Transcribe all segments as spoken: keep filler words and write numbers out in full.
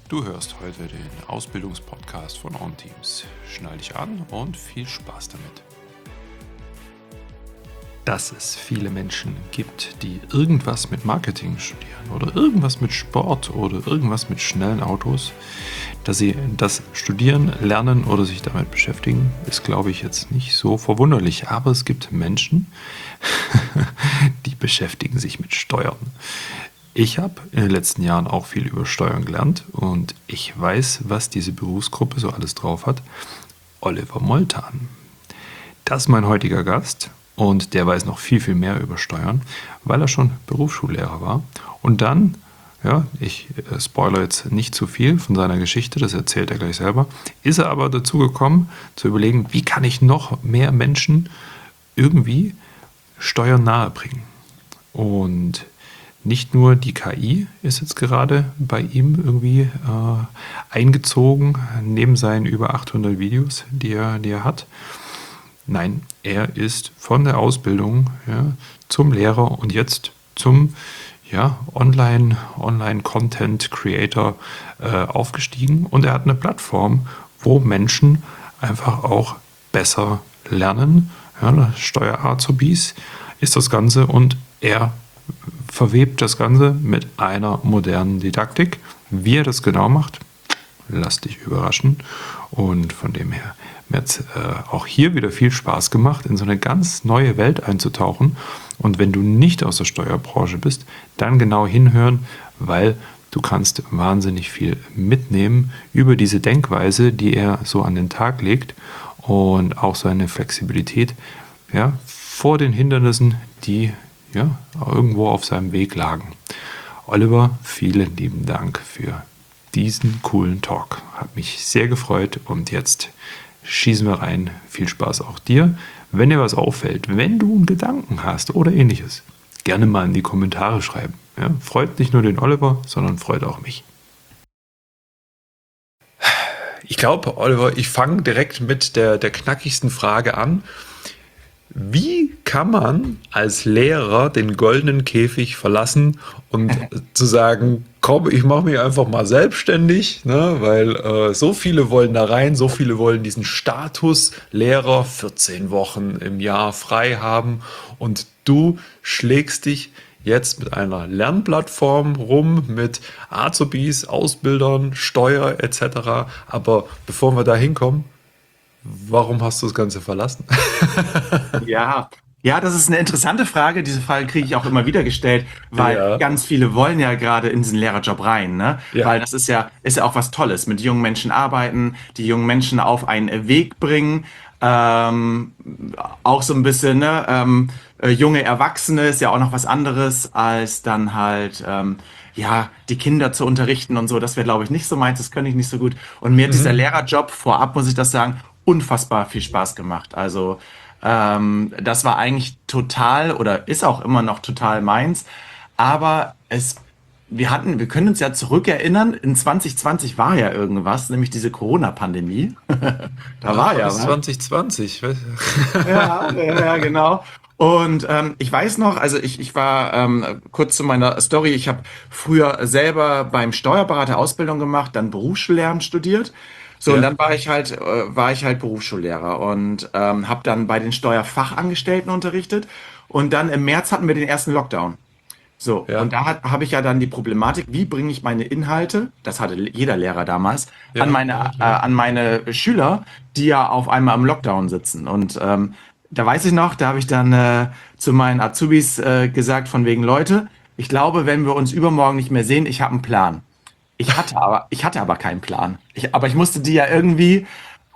Du hörst heute den Ausbildungspodcast von OnTeams. Schnall dich an und viel Spaß damit. Dass es viele Menschen gibt, die irgendwas mit Marketing studieren oder irgendwas mit Sport oder irgendwas mit schnellen Autos, dass sie das studieren, lernen oder sich damit beschäftigen, ist, glaube ich, jetzt nicht so verwunderlich. Aber es gibt Menschen, die beschäftigen sich mit Steuern. Ich habe in den letzten Jahren auch viel über Steuern gelernt und ich weiß, was diese Berufsgruppe so alles drauf hat. Oliver Moltan. Das ist mein heutiger Gast und der weiß noch viel, viel mehr über Steuern, weil er schon Berufsschullehrer war. Und dann, ja, ich äh, spoilere jetzt nicht zu viel von seiner Geschichte, das erzählt er gleich selber, ist er aber dazu gekommen, zu überlegen, wie kann ich noch mehr Menschen irgendwie Steuern nahebringen. Und nicht nur die K I ist jetzt gerade bei ihm irgendwie äh, eingezogen, neben seinen über achthundert Videos, die er, die er hat. Nein, er ist von der Ausbildung ja, zum Lehrer und jetzt zum ja, Online, Online-Content-Creator äh, aufgestiegen. Und er hat eine Plattform, wo Menschen einfach auch besser lernen. Ja, Steuer-Azubis ist das Ganze und er verwebt das Ganze mit einer modernen Didaktik. Wie er das genau macht, lass dich überraschen. Und von dem her, mir hat es äh, auch hier wieder viel Spaß gemacht, in so eine ganz neue Welt einzutauchen. Und wenn du nicht aus der Steuerbranche bist, dann genau hinhören, weil du kannst wahnsinnig viel mitnehmen über diese Denkweise, die er so an den Tag legt und auch seine Flexibilität ja, vor den Hindernissen, die ja, irgendwo auf seinem Weg lagen. Oliver, vielen lieben Dank für diesen coolen Talk. Hat mich sehr gefreut und jetzt schießen wir rein. Viel Spaß auch dir. Wenn dir was auffällt, wenn du einen Gedanken hast oder ähnliches, gerne mal in die Kommentare schreiben. Ja, freut nicht nur den Oliver, sondern freut auch mich. Ich glaube, Oliver, ich fange direkt mit der, der knackigsten Frage an. Wie kann man als Lehrer den goldenen Käfig verlassen und zu sagen, komm, ich mache mich einfach mal selbstständig, ne, weil äh, so viele wollen da rein, so viele wollen diesen Status Lehrer vierzehn Wochen im Jahr frei haben und du schlägst dich jetzt mit einer Lernplattform rum, mit Azubis, Ausbildern, Steuer et cetera. Aber bevor wir da hinkommen, warum hast du das Ganze verlassen? Ja, ja, das ist eine interessante Frage. Diese Frage kriege ich auch immer wieder gestellt, weil Ja, ganz viele wollen ja gerade in diesen Lehrerjob rein, ne? ja. Weil das ist ja, ist ja auch was Tolles, mit jungen Menschen arbeiten, die jungen Menschen auf einen Weg bringen, ähm, auch so ein bisschen, ne? Ähm, äh, junge Erwachsene ist ja auch noch was anderes, als dann halt, ähm, ja, die Kinder zu unterrichten und so. Das wäre, glaube ich, nicht so meins, das könnte ich nicht so gut. Und mir hat dieser Mhm. Lehrerjob, vorab muss ich das sagen, unfassbar viel Spaß gemacht. Also, ähm, das war eigentlich total oder ist auch immer noch total meins. Aber es, wir hatten, wir können uns ja zurückerinnern, in zwanzig zwanzig war ja irgendwas, nämlich diese Corona-Pandemie. Da Ach, war war ja das was. zwanzig zwanzig? Ja, ja, ja, genau. Und ähm, ich weiß noch, also ich, ich war ähm, kurz zu meiner Story, ich habe früher selber beim Steuerberater Ausbildung gemacht, dann Berufsschullehramt studiert. So, und Ja. dann war ich halt, äh, war ich halt Berufsschullehrer und ähm, habe dann bei den Steuerfachangestellten unterrichtet. Und dann im März hatten wir den ersten Lockdown. So, und Ja, da hat- habe ich ja dann die Problematik, wie bringe ich meine Inhalte, das hatte jeder Lehrer damals, an ja, ja, meine, äh, klar. an meine Schüler, die ja auf einmal im Lockdown sitzen. Und ähm, da weiß ich noch, da habe ich dann äh, zu meinen Azubis äh, gesagt, von wegen Leute, ich glaube, wenn wir uns übermorgen nicht mehr sehen, ich habe einen Plan. Ich hatte aber, ich hatte aber keinen Plan. Ich, aber ich musste die ja irgendwie,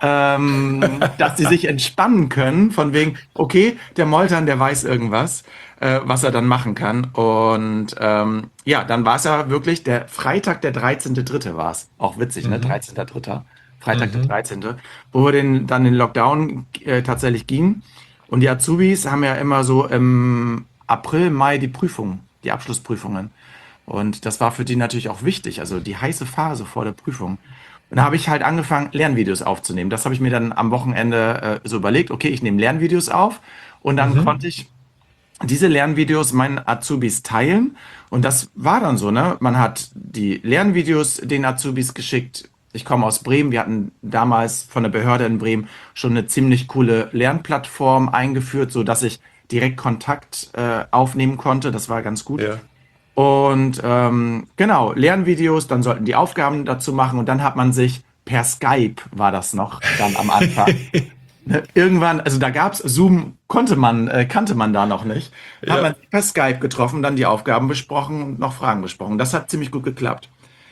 ähm, dass die sich entspannen können, von wegen, okay, der Moltern, der weiß irgendwas, äh, was er dann machen kann. Und ähm, ja, dann war es ja wirklich der Freitag, der dreizehnte dritte war es. Auch witzig, ne? Mhm. dreizehnter dritter Freitag, der Mhm. dreizehnte Wo wir den, dann in den Lockdown äh, tatsächlich gingen. Und die Azubis haben ja immer so im April, Mai die Prüfungen, die Abschlussprüfungen. Und das war für die natürlich auch wichtig, also die heiße Phase vor der Prüfung. Und da habe ich halt angefangen, Lernvideos aufzunehmen. Das habe ich mir dann am Wochenende äh, so überlegt, okay, ich nehme Lernvideos auf und dann Mhm. konnte ich diese Lernvideos meinen Azubis teilen. Und das war dann so, ne? Man hat die Lernvideos den Azubis geschickt. Ich komme aus Bremen. Wir hatten damals von der Behörde in Bremen schon eine ziemlich coole Lernplattform eingeführt, so dass ich direkt Kontakt äh, aufnehmen konnte. Das war ganz gut. Ja. Und ähm, genau, Lernvideos, dann sollten die Aufgaben dazu machen und dann hat man sich per Skype, war das noch, dann am Anfang. Ne, irgendwann, also da gab's Zoom, konnte man, äh, kannte man da noch nicht. Hat Ja. man sich per Skype getroffen, dann die Aufgaben besprochen und noch Fragen besprochen. Das hat ziemlich gut geklappt.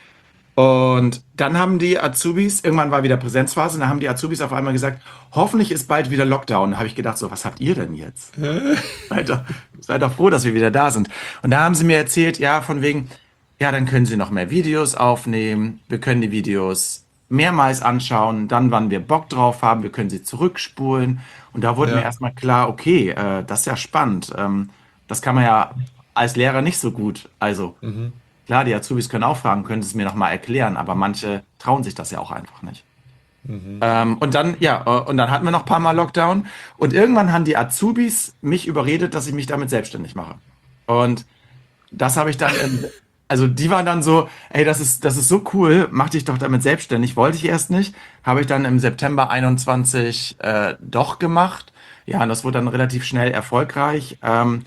Und dann haben die Azubis, irgendwann war wieder Präsenzphase, dann haben die Azubis auf einmal gesagt, hoffentlich ist bald wieder Lockdown. Da habe ich gedacht, so, was habt ihr denn jetzt? Seid doch, seid doch froh, dass wir wieder da sind. Und da haben sie mir erzählt, ja, von wegen, ja, dann können sie noch mehr Videos aufnehmen. Wir können die Videos mehrmals anschauen. Dann, wann wir Bock drauf haben, wir können sie zurückspulen. Und da wurde mir Ja. erstmal klar, okay, äh, das ist ja spannend. Ähm, das kann man ja als Lehrer nicht so gut. Also, Mhm. klar, die Azubis können auch fragen, können Sie es mir nochmal erklären, aber manche trauen sich das ja auch einfach nicht. Mhm. Ähm, und dann, ja, äh, und dann hatten wir noch ein paar Mal Lockdown und irgendwann haben die Azubis mich überredet, dass ich mich damit selbstständig mache. Und das habe ich dann, im, also die waren dann so, ey, das ist, das ist so cool, mach dich doch damit selbstständig. Wollte ich erst nicht, habe ich dann im September einundzwanzig äh, doch gemacht. Ja, und das wurde dann relativ schnell erfolgreich. Ähm,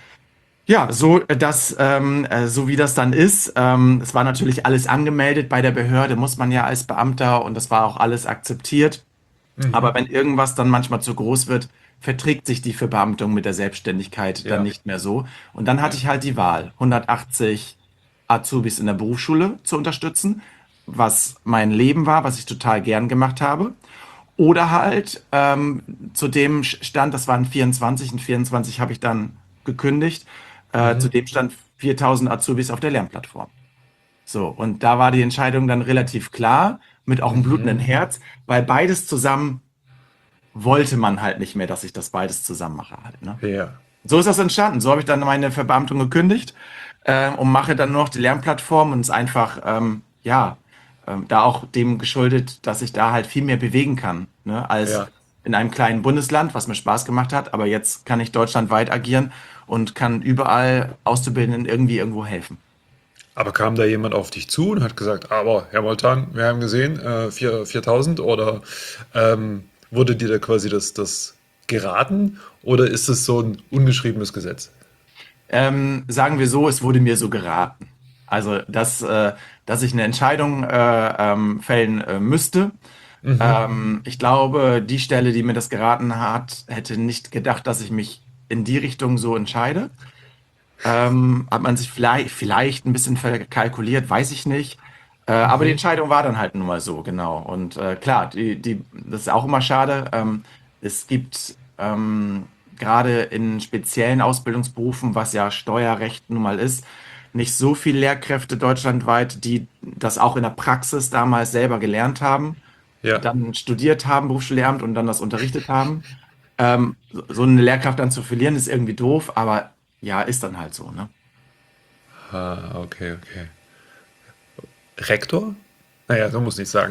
ja, so äh, das, ähm, äh, so wie das dann ist. Ähm, es war natürlich alles angemeldet bei der Behörde, muss man ja als Beamter und das war auch alles akzeptiert. Aber Mhm. wenn irgendwas dann manchmal zu groß wird, verträgt sich die Verbeamtung mit der Selbstständigkeit dann Ja. nicht mehr so. Und dann hatte Ja. ich halt die Wahl, hundertachtzig Azubis in der Berufsschule zu unterstützen, was mein Leben war, was ich total gern gemacht habe. Oder halt ähm, zu dem Stand, das waren vierundzwanzig, und vierundzwanzig habe ich dann gekündigt, äh, zu Mhm. dem Stand viertausend Azubis auf der Lernplattform. So, und da war die Entscheidung dann relativ klar, mit auch einem blutenden Mhm. Herz, weil beides zusammen wollte man halt nicht mehr, dass ich das beides zusammen mache halt, ne? Ja. So ist das entstanden. So habe ich dann meine Verbeamtung gekündigt äh, und mache dann nur noch die Lernplattform und es ist einfach, ähm, ja, ähm, da auch dem geschuldet, dass ich da halt viel mehr bewegen kann, ne, als Ja. in einem kleinen Bundesland, was mir Spaß gemacht hat. Aber jetzt kann ich deutschlandweit agieren und kann überall Auszubildenden irgendwie irgendwo helfen. Aber kam da jemand auf dich zu und hat gesagt, aber Herr Moltan, wir haben gesehen, äh, vier, viertausend oder ähm, wurde dir da quasi das, das geraten oder ist es so ein ungeschriebenes Gesetz? Ähm, sagen wir so, es wurde mir so geraten. Also, dass, äh, dass ich eine Entscheidung äh, ähm, fällen äh, müsste. Mhm. Ähm, ich glaube, die Stelle, die mir das geraten hat, hätte nicht gedacht, dass ich mich in die Richtung so entscheide. Ähm, hat man sich vielleicht, vielleicht ein bisschen verkalkuliert, weiß ich nicht. Äh, aber die Mhm. Entscheidung war dann halt nun mal so, genau. Und äh, klar, die, die, das ist auch immer schade. Ähm, es gibt ähm, gerade in speziellen Ausbildungsberufen, was ja Steuerrecht nun mal ist, nicht so viele Lehrkräfte deutschlandweit, die das auch in der Praxis damals selber gelernt haben, Ja. dann studiert haben, Berufsschullehramt und dann das unterrichtet haben. Ähm, so so eine Lehrkraft dann zu verlieren, ist irgendwie doof, aber ja, ist dann halt so, ne? Ah, okay, okay. Rektor? Naja, so muss nicht sagen.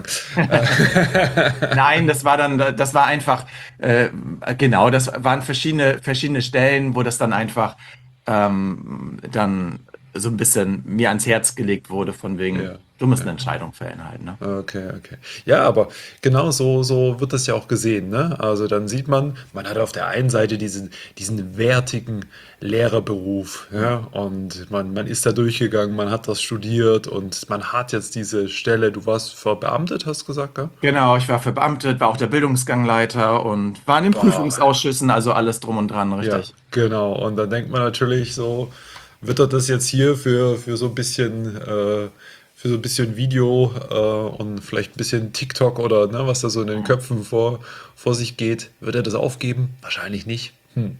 Nein, das war dann, das war einfach, äh, genau, das waren verschiedene, verschiedene Stellen, wo das dann einfach ähm, dann so ein bisschen mir ans Herz gelegt wurde, von wegen, Ja. du musst Ja. eine Entscheidung fällen halt, ne? Okay, okay. Ja, aber genau so, so wird das ja auch gesehen, ne? Also dann sieht man, man hat auf der einen Seite diesen, diesen wertigen Lehrerberuf, ja, und man, man ist da durchgegangen, man hat das studiert und man hat jetzt diese Stelle, du warst verbeamtet, hast du gesagt, gell? Genau, ich war verbeamtet, war auch der Bildungsgangleiter und war in den Boah. Prüfungsausschüssen, also alles drum und dran, Ja, richtig. genau. Und dann denkt man natürlich so, wird er das jetzt hier für, für so ein bisschen, äh, für so ein bisschen Video äh, und vielleicht ein bisschen TikTok oder ne, was da so in den Köpfen vor, vor sich geht, wird er das aufgeben? Wahrscheinlich nicht. Hm.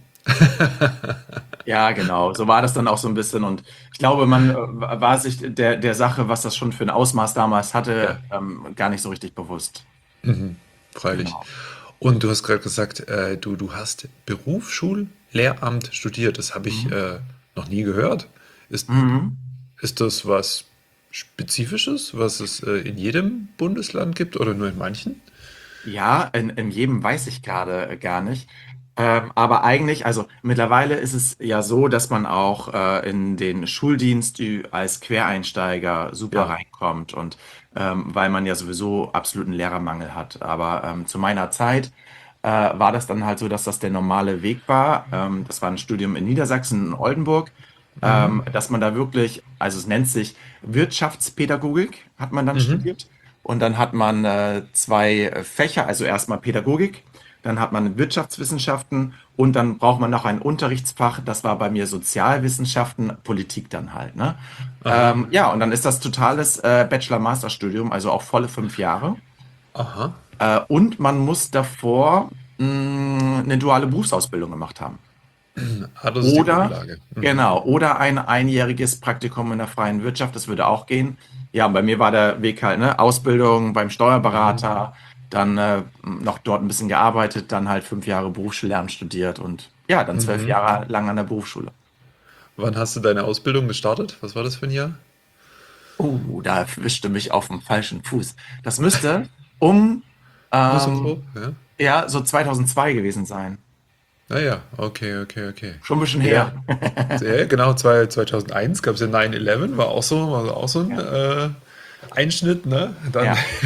Ja, genau. So war das dann auch so ein bisschen. Und ich glaube, man äh, war sich der, der Sache, was das schon für ein Ausmaß damals Ja, hatte, ähm, gar nicht so richtig bewusst. freilich. Genau. Und du hast gerade gesagt, äh, du, du hast Berufsschullehramt studiert. Das habe ich Mhm. äh, noch nie gehört. Ist, Mhm. ist das was Spezifisches, was es äh, in jedem Bundesland gibt oder nur in manchen? Ja, in, in jedem weiß ich gerade äh, gar nicht. Ähm, aber eigentlich, also mittlerweile ist es ja so, dass man auch äh, in den Schuldienst ü- als Quereinsteiger super Ja. reinkommt und ähm, weil man ja sowieso absoluten Lehrermangel hat. Aber ähm, zu meiner Zeit äh, war das dann halt so, dass das der normale Weg war. Ähm, das war ein Studium in Niedersachsen, in Oldenburg, Mhm. ähm, dass man da wirklich, also es nennt sich Wirtschaftspädagogik, hat man dann Mhm. studiert. Und dann hat man äh, zwei äh, Fächer, also erstmal Pädagogik, dann hat man Wirtschaftswissenschaften und dann braucht man noch ein Unterrichtsfach, das war bei mir Sozialwissenschaften, Politik dann halt, ne? Aha. Ähm, ja, und dann ist das totales äh, Bachelor-Master-Studium, also auch volle fünf Jahre. Aha. Äh, und man muss davor mh, eine duale Berufsausbildung gemacht haben. Ah, das ist die Oder, Grundlage. Mhm. genau, oder ein einjähriges Praktikum in der freien Wirtschaft, das würde auch gehen. Ja, und bei mir war der Weg halt, ne, Ausbildung beim Mhm. Steuerberater, dann äh, noch dort ein bisschen gearbeitet, dann halt fünf Jahre Berufsschullernen studiert und ja, dann zwölf Mhm. Jahre lang an der Berufsschule. Wann hast du deine Ausbildung gestartet? Was war das für ein Jahr? Oh, da erwischte mich auf dem falschen Fuß. Das müsste um, Nur so ähm, grob, ja? ja, so zweitausendzwei gewesen sein. Ah ja, okay, okay, okay. Schon ein bisschen Ja, her. ja genau, zwei- zweitausendeins gab es ja neun elf, war auch so, war auch so ein Ja, äh, Einschnitt, ne? Dann ja.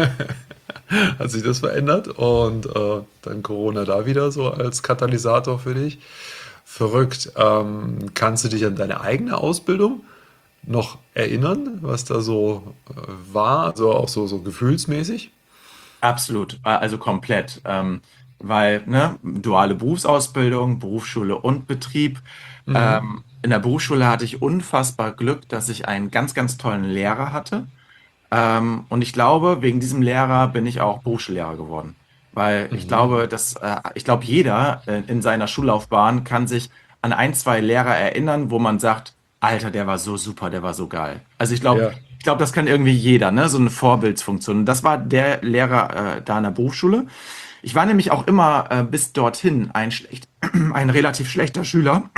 hat sich das verändert und äh, dann Corona da wieder so als Katalysator für dich. Verrückt. Ähm, kannst du dich an deine eigene Ausbildung noch erinnern, was da so äh, war, so auch so, so gefühlsmäßig? Absolut, äh, also komplett. Ähm, weil, ne, duale Berufsausbildung, Berufsschule und Betrieb. Mhm. Ähm, in der Berufsschule hatte ich unfassbar Glück, dass ich einen ganz, ganz tollen Lehrer hatte. Ähm, und ich glaube, wegen diesem Lehrer bin ich auch Berufsschullehrer geworden. Weil ich Mhm. glaube, dass, äh, ich glaube, jeder äh, in seiner Schullaufbahn kann sich an ein, zwei Lehrer erinnern, wo man sagt, Alter, der war so super, der war so geil. Also ich glaube, Ja. ich glaube, das kann irgendwie jeder, ne? So eine Vorbildsfunktion. Und das war der Lehrer äh, da in der Berufsschule. Ich war nämlich auch immer äh, bis dorthin ein schlecht, ein relativ schlechter Schüler.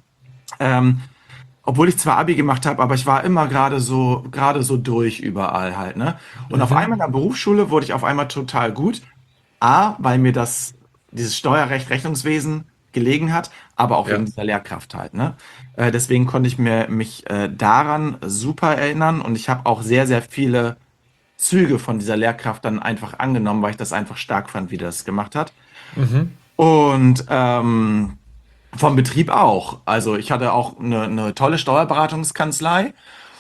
Ähm, obwohl ich zwar Abi gemacht habe, aber ich war immer gerade so, gerade so durch überall halt, ne? Und auf Mhm. einmal in der Berufsschule wurde ich auf einmal total gut. A, weil mir das, dieses Steuerrecht, Rechnungswesen gelegen hat, aber auch Ja. wegen dieser Lehrkraft halt, ne? Äh, deswegen konnte ich mir, mich äh, daran super erinnern und ich habe auch sehr, sehr viele Züge von dieser Lehrkraft dann einfach angenommen, weil ich das einfach stark fand, wie das gemacht hat. Mhm. Und ähm, vom Betrieb auch. Also ich hatte auch eine, eine tolle Steuerberatungskanzlei,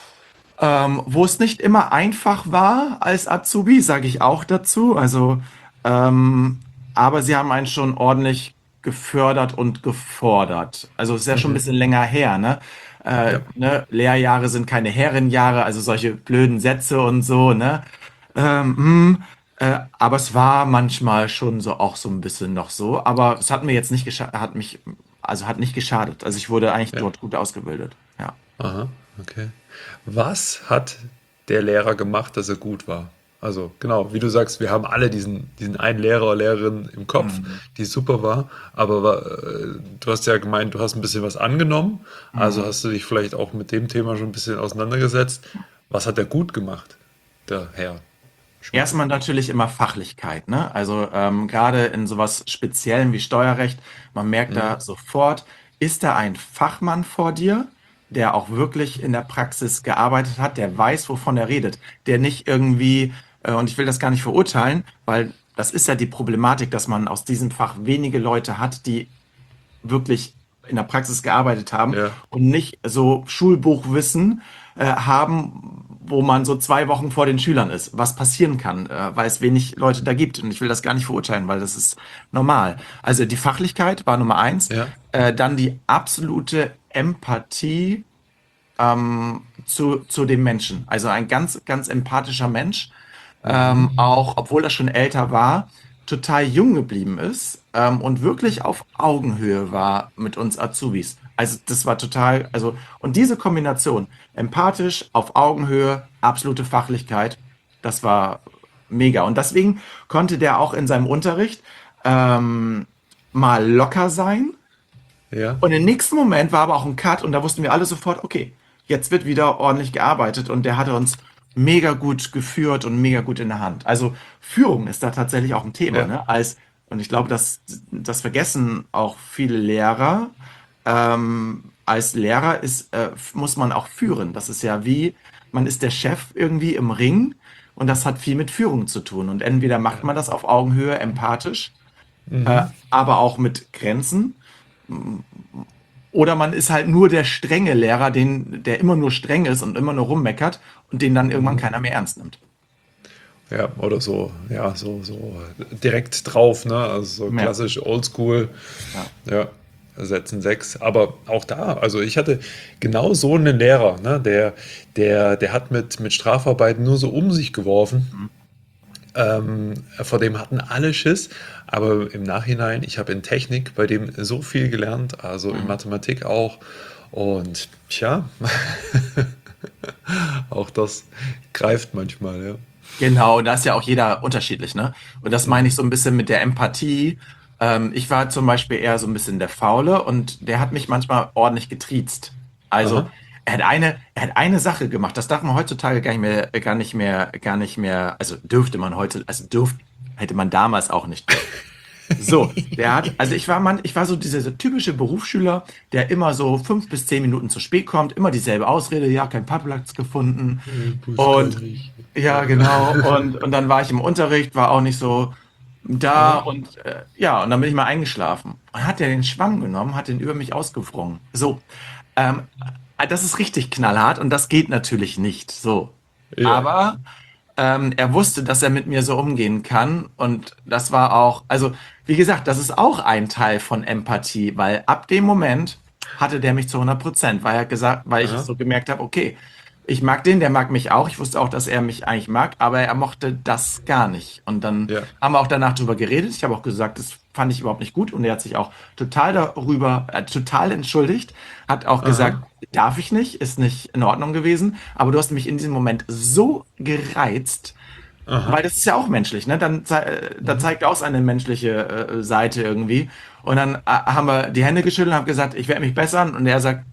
ähm, wo es nicht immer einfach war als Azubi, sage ich auch dazu. Also, ähm, aber sie haben einen schon ordentlich gefördert und gefordert. Also es ist ja schon ein Mhm. bisschen länger her, ne? Äh, Ja. ne? Lehrjahre sind keine Herrenjahre, also solche blöden Sätze und so, ne? Ähm, hm, äh, aber es war manchmal schon so auch so ein bisschen noch so. Aber es hat mir jetzt nicht geschadet, hat mich, also hat nicht geschadet. Also ich wurde eigentlich Ja. dort gut ausgebildet. Ja. Aha. Okay. Was hat der Lehrer gemacht, dass er gut war? Also genau, wie du sagst, wir haben alle diesen, diesen einen Lehrer oder Lehrerin im Kopf, Mhm. die super war, aber äh, du hast ja gemeint, du hast ein bisschen was angenommen, also Mhm. hast du dich vielleicht auch mit dem Thema schon ein bisschen auseinandergesetzt. Was hat er gut gemacht, der Herr Schmidt? Erstmal natürlich immer Fachlichkeit, ne? Also ähm, gerade in sowas Speziellem wie Steuerrecht, man merkt Mhm. da sofort, ist da ein Fachmann vor dir, der auch wirklich in der Praxis gearbeitet hat, der weiß, wovon er redet, der nicht irgendwie, äh, und ich will das gar nicht verurteilen, weil das ist ja die Problematik, dass man aus diesem Fach wenige Leute hat, die wirklich in der Praxis gearbeitet haben Ja, und nicht so Schulbuchwissen äh, haben, wo man so zwei Wochen vor den Schülern ist, was passieren kann, äh, weil es wenig Leute da gibt. Und ich will das gar nicht verurteilen, weil das ist normal. Also die Fachlichkeit war Nummer eins, ja. äh, dann die absolute Empathie ähm, zu, zu dem Menschen. Also ein ganz, ganz empathischer Mensch, Mhm. ähm, auch obwohl er schon älter war, total jung geblieben ist ähm, und wirklich auf Augenhöhe war mit uns Azubis. Also das war total, also und diese Kombination, empathisch, auf Augenhöhe, absolute Fachlichkeit, das war mega. Und deswegen konnte der auch in seinem Unterricht ähm, mal locker sein, Ja. und im nächsten Moment war aber auch ein Cut und da wussten wir alle sofort, okay, jetzt wird wieder ordentlich gearbeitet und der hatte uns mega gut geführt und mega gut in der Hand. Also Führung ist da tatsächlich auch ein Thema, Ja. ne? Als Und ich glaube, das, das vergessen auch viele Lehrer. Ähm, als Lehrer ist, äh, muss man auch führen. Das ist ja wie, man ist der Chef irgendwie im Ring und das hat viel mit Führung zu tun. Und entweder macht Ja. man das auf Augenhöhe, empathisch, äh, Mhm. aber auch mit Grenzen. Oder man ist halt nur der strenge Lehrer, den, der immer nur streng ist und immer nur rummeckert und den dann irgendwann Mhm. keiner mehr ernst nimmt. Ja, oder so, ja, so, so direkt drauf, ne? Also so Ja, klassisch oldschool, ja. ja, setzen sechs. Aber auch da, also ich hatte genau so einen Lehrer, ne? Der, der, der hat mit, mit Strafarbeiten nur so um sich geworfen. Mhm. Ähm, vor dem hatten alle Schiss, aber im Nachhinein, ich habe in Technik bei dem so viel gelernt, also in Mhm. Mathematik auch. Und tja, auch das greift manchmal, ja. Genau, da ist ja auch jeder unterschiedlich, ne? Und das meine ich Mhm. so ein bisschen mit der Empathie. Ähm, ich war zum Beispiel eher so ein bisschen der Faule und der hat mich manchmal ordentlich getriezt. Also Aha. er hat eine, er hat eine Sache gemacht, das darf man heutzutage gar nicht mehr, gar nicht mehr, gar nicht mehr, also dürfte man heute, also dürfte, hätte man damals auch nicht dürfen. So, der hat, also ich war Mann, ich war so dieser so typische Berufsschüler, der immer so fünf bis zehn Minuten zu spät kommt, immer dieselbe Ausrede, ja, kein Parkplatz gefunden. Äh, Bus kann Und nicht. ja, Ja. genau. Und, und dann war ich im Unterricht, war auch nicht so da Aha. und äh, ja, und dann bin ich mal eingeschlafen. Und hat er den Schwamm genommen, hat den über mich ausgewrungen. So, ähm, äh, das ist richtig knallhart und das geht natürlich nicht. So. Ja. Aber ähm, er wusste, dass er mit mir so umgehen kann. Und das war auch, also wie gesagt, das ist auch ein Teil von Empathie, weil ab dem Moment hatte der mich zu hundert Prozent, weil er gesagt, weil ich Aha. so gemerkt habe, okay, ich mag den, der mag mich auch. Ich wusste auch, dass er mich eigentlich mag, aber er mochte das gar nicht. Und dann Ja. haben wir auch danach drüber geredet. Ich habe auch gesagt, das fand ich überhaupt nicht gut. Und er hat sich auch total darüber, äh, total entschuldigt, hat auch gesagt, Aha. darf ich nicht, ist nicht in Ordnung gewesen. Aber du hast mich in diesem Moment so gereizt, weil Aha. das ist ja auch menschlich, ne? Dann zei äh, da Mhm. zeigt auch seine menschliche äh, Seite irgendwie. Und dann äh, haben wir die Hände geschüttelt und haben gesagt, ich werde mich bessern. Und er sagt,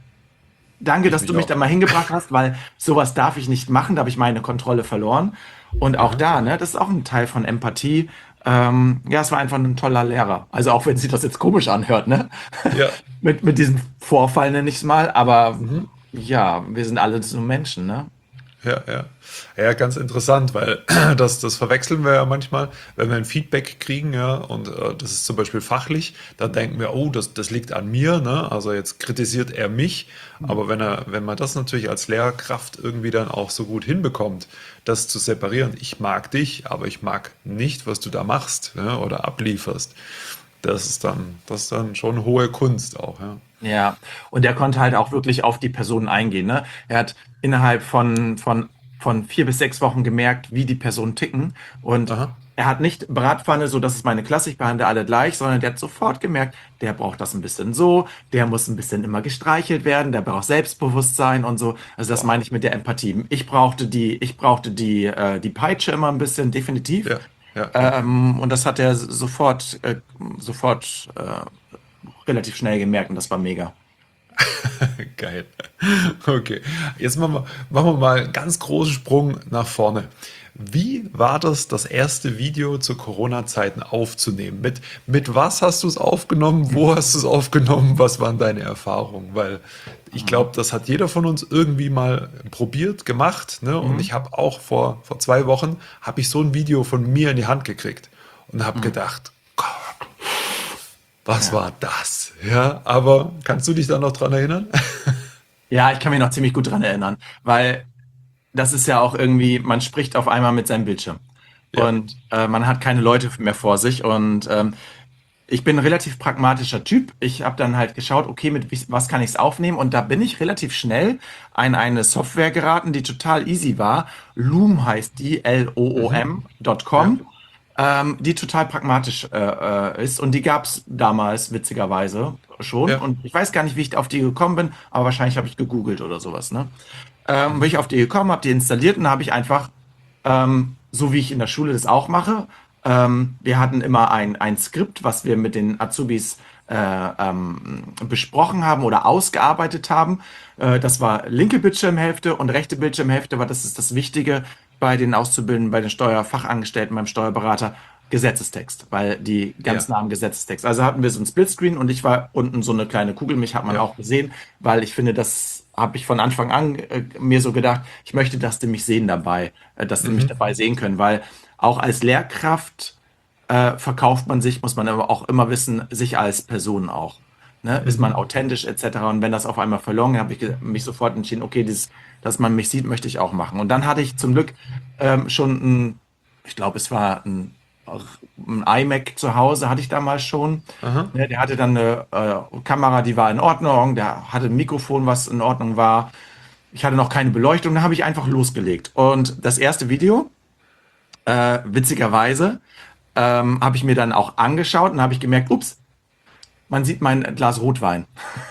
danke, Ich dass du mich mich da auch. mal hingebracht hast, weil sowas darf ich nicht machen, da habe ich meine Kontrolle verloren. Und auch Aha. da, ne, das ist auch ein Teil von Empathie. Ähm, ja, es war einfach ein toller Lehrer. Also auch wenn sich das jetzt komisch anhört, ne? Ja. Mit, mit diesem Vorfall nenne ich es mal, aber Mhm. ja, wir sind alle so Menschen, ne? Ja, ja. Ja, ganz interessant, weil das, das verwechseln wir ja manchmal, wenn wir ein Feedback kriegen, ja, und äh, das ist zum Beispiel fachlich, dann denken wir, oh, das, das liegt an mir, ne? Also jetzt kritisiert er mich, aber wenn er, wenn man das natürlich als Lehrkraft irgendwie dann auch so gut hinbekommt, das zu separieren, ich mag dich, aber ich mag nicht, was du da machst, ja, oder ablieferst, das ist dann, das ist dann schon hohe Kunst auch, ja. Ja, und er konnte halt auch wirklich auf die Personen eingehen, ne? Er hat innerhalb von, von, von vier bis sechs Wochen gemerkt, wie die Personen ticken. Und Aha. er hat nicht Bratpfanne, so das ist meine Klasse, ich behandle alle gleich, sondern der hat sofort gemerkt, der braucht das ein bisschen so, der muss ein bisschen immer gestreichelt werden, der braucht Selbstbewusstsein und so. Also das meine Wow. ich mit der Empathie. Ich brauchte die, ich brauchte die, äh, die Peitsche immer ein bisschen, definitiv. Ja, ja, ja. Ähm, und das hat er sofort, äh, sofort, äh, relativ schnell gemerkt und das war mega. Geil. Okay, jetzt machen wir, machen wir mal einen ganz großen Sprung nach vorne. Wie war das, das erste Video zu Corona-Zeiten aufzunehmen? Mit, mit was hast du es aufgenommen? Wo hast du es aufgenommen? Was waren deine Erfahrungen? Weil ich Mhm. glaube, das hat jeder von uns irgendwie mal probiert, gemacht. Ne? Und Mhm. ich habe auch vor, vor zwei Wochen, habe ich so ein Video von mir in die Hand gekriegt und habe Mhm. gedacht, Gott, was Ja. war das? Ja, aber kannst du dich da noch dran erinnern? Ja, ich kann mich noch ziemlich gut dran erinnern, weil das ist ja auch irgendwie, man spricht auf einmal mit seinem Bildschirm Ja. und äh, man hat keine Leute mehr vor sich und ähm, ich bin ein relativ pragmatischer Typ. Ich habe dann halt geschaut, okay, mit wie- was kann ich es aufnehmen? Und da bin ich relativ schnell an eine Software geraten, die total easy war. Loom heißt die, Mhm. L O O M Punkt Ja. com, ähm, die total pragmatisch äh, äh, ist. Und die gab es damals witzigerweise schon. Ja. Und ich weiß gar nicht, wie ich auf die gekommen bin, aber wahrscheinlich habe ich gegoogelt oder sowas, ne? Ähm, bin Mhm. ich auf die gekommen, habe die installiert und habe ich einfach ähm, so wie ich in der Schule das auch mache. Ähm, wir hatten immer ein, ein Skript, was wir mit den Azubis äh, ähm, besprochen haben oder ausgearbeitet haben. Äh, das war linke Bildschirmhälfte und rechte Bildschirmhälfte, weil das ist das Wichtige bei den Auszubildenden, bei den Steuerfachangestellten, beim Steuerberater. Gesetzestext, weil die ganz Ja, nah am Gesetzestext. Also hatten wir so ein Splitscreen und ich war unten so eine kleine Kugel, mich hat man ja. auch gesehen, weil ich finde, das habe ich von Anfang an äh, mir so gedacht, ich möchte, dass die mich sehen dabei, äh, dass die mich Mhm. dabei sehen können, weil auch als Lehrkraft äh, verkauft man sich, muss man aber auch immer wissen, sich als Person auch. Ne? Ist man Mhm. authentisch et cetera. Und wenn das auf einmal verloren, habe ich ge- mich sofort entschieden, okay, dieses, dass man mich sieht, möchte ich auch machen. Und dann hatte ich zum Glück ähm, schon ein, ich glaube, es war ein, ein iMac zu Hause, hatte ich damals schon. Aha. Ne, der hatte dann eine äh, Kamera, die war in Ordnung, der hatte ein Mikrofon, was in Ordnung war. Ich hatte noch keine Beleuchtung, da habe ich einfach losgelegt. Und das erste Video, äh, witzigerweise, ähm, habe ich mir dann auch angeschaut und habe ich gemerkt, ups, man sieht mein Glas Rotwein.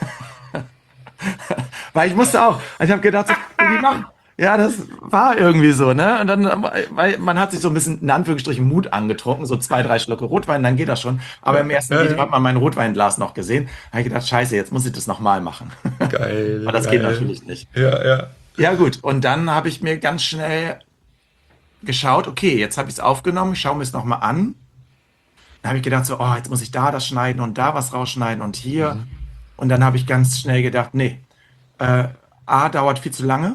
Weil ich musste auch, also ich habe gedacht, so, wie machen? Ja, das war irgendwie so, ne? Und dann, weil man hat sich so ein bisschen in Anführungsstrichen Mut angetrunken, so zwei, drei Schlucke Rotwein, dann geht das schon. Aber Ja, im ersten ja, Video ja. hat man mein Rotweinglas noch gesehen. Da habe ich gedacht, scheiße, jetzt muss ich das nochmal machen. Aber Geil, das geht geil. natürlich nicht. Ja, ja. Ja, gut. Und dann habe ich mir ganz schnell geschaut, okay, jetzt habe ich es aufgenommen, ich schaue mir es nochmal an. Dann habe ich gedacht, so, oh, jetzt muss ich da das schneiden und da was rausschneiden und hier. Mhm. Und dann habe ich ganz schnell gedacht, nee, äh, A, dauert viel zu lange,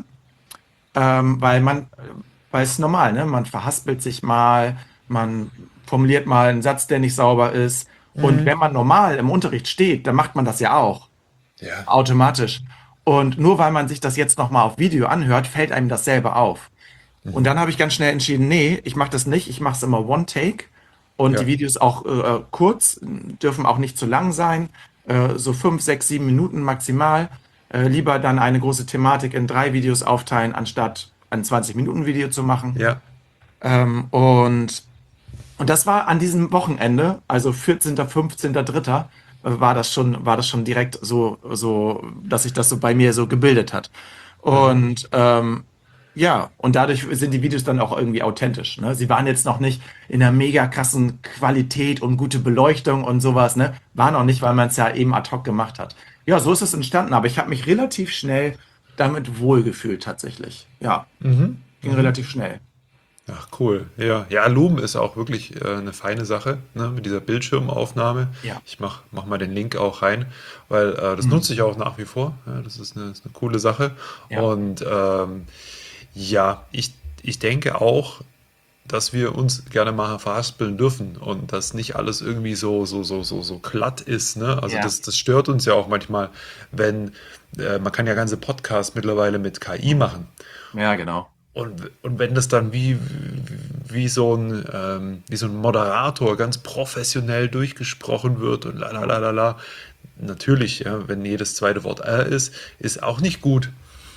ähm, weil man, weil es ist normal, ne? Man verhaspelt sich mal, man formuliert mal einen Satz, der nicht sauber ist. Und Mhm. wenn man normal im Unterricht steht, dann macht man das ja auch Ja. automatisch. Und nur weil man sich das jetzt nochmal auf Video anhört, fällt einem das selber auf. Und Mhm. dann habe ich ganz schnell entschieden, nee, ich mache das nicht, ich mache es immer One Take. Und die Ja. Videos auch äh, kurz, dürfen auch nicht zu lang sein, äh, so fünf, sechs, sieben Minuten maximal. Äh, lieber dann eine große Thematik in drei Videos aufteilen, anstatt ein zwanzig-Minuten-Video zu machen. Ja. Ähm, und, und das war an diesem Wochenende, also vierzehnter, fünfzehnter, dritter, äh, war das schon, war das schon direkt so, so, dass sich das so bei mir so gebildet hat. Mhm. Und ähm, ja, und dadurch sind die Videos dann auch irgendwie authentisch. Ne? Sie waren jetzt noch nicht in einer mega krassen Qualität und gute Beleuchtung und sowas. Ne? War noch nicht, weil man es ja eben ad hoc gemacht hat. Ja, so ist es entstanden. Aber ich habe mich relativ schnell damit wohlgefühlt tatsächlich. Ja, Mhm. ging Mhm. relativ schnell. Ach, cool. Ja, ja, Loom ist auch wirklich äh, eine feine Sache, ne, mit dieser Bildschirmaufnahme. Ja. Ich mach, mach mal den Link auch rein, weil äh, das Mhm. nutze ich auch nach wie vor. Ja, das ist eine, ist eine coole Sache. Ja. Und ähm, ja, ich, ich denke auch, dass wir uns gerne mal verhaspeln dürfen und dass nicht alles irgendwie so, so, so, so, so glatt ist, ne? Also Ja. das, das stört uns ja auch manchmal, wenn äh, man kann ja ganze Podcasts mittlerweile mit K I machen. Ja, genau. Und, und wenn das dann wie, wie, so ein, ähm, wie so ein Moderator ganz professionell durchgesprochen wird und la la la la la, natürlich, ja, wenn jedes zweite Wort R ist, ist auch nicht gut.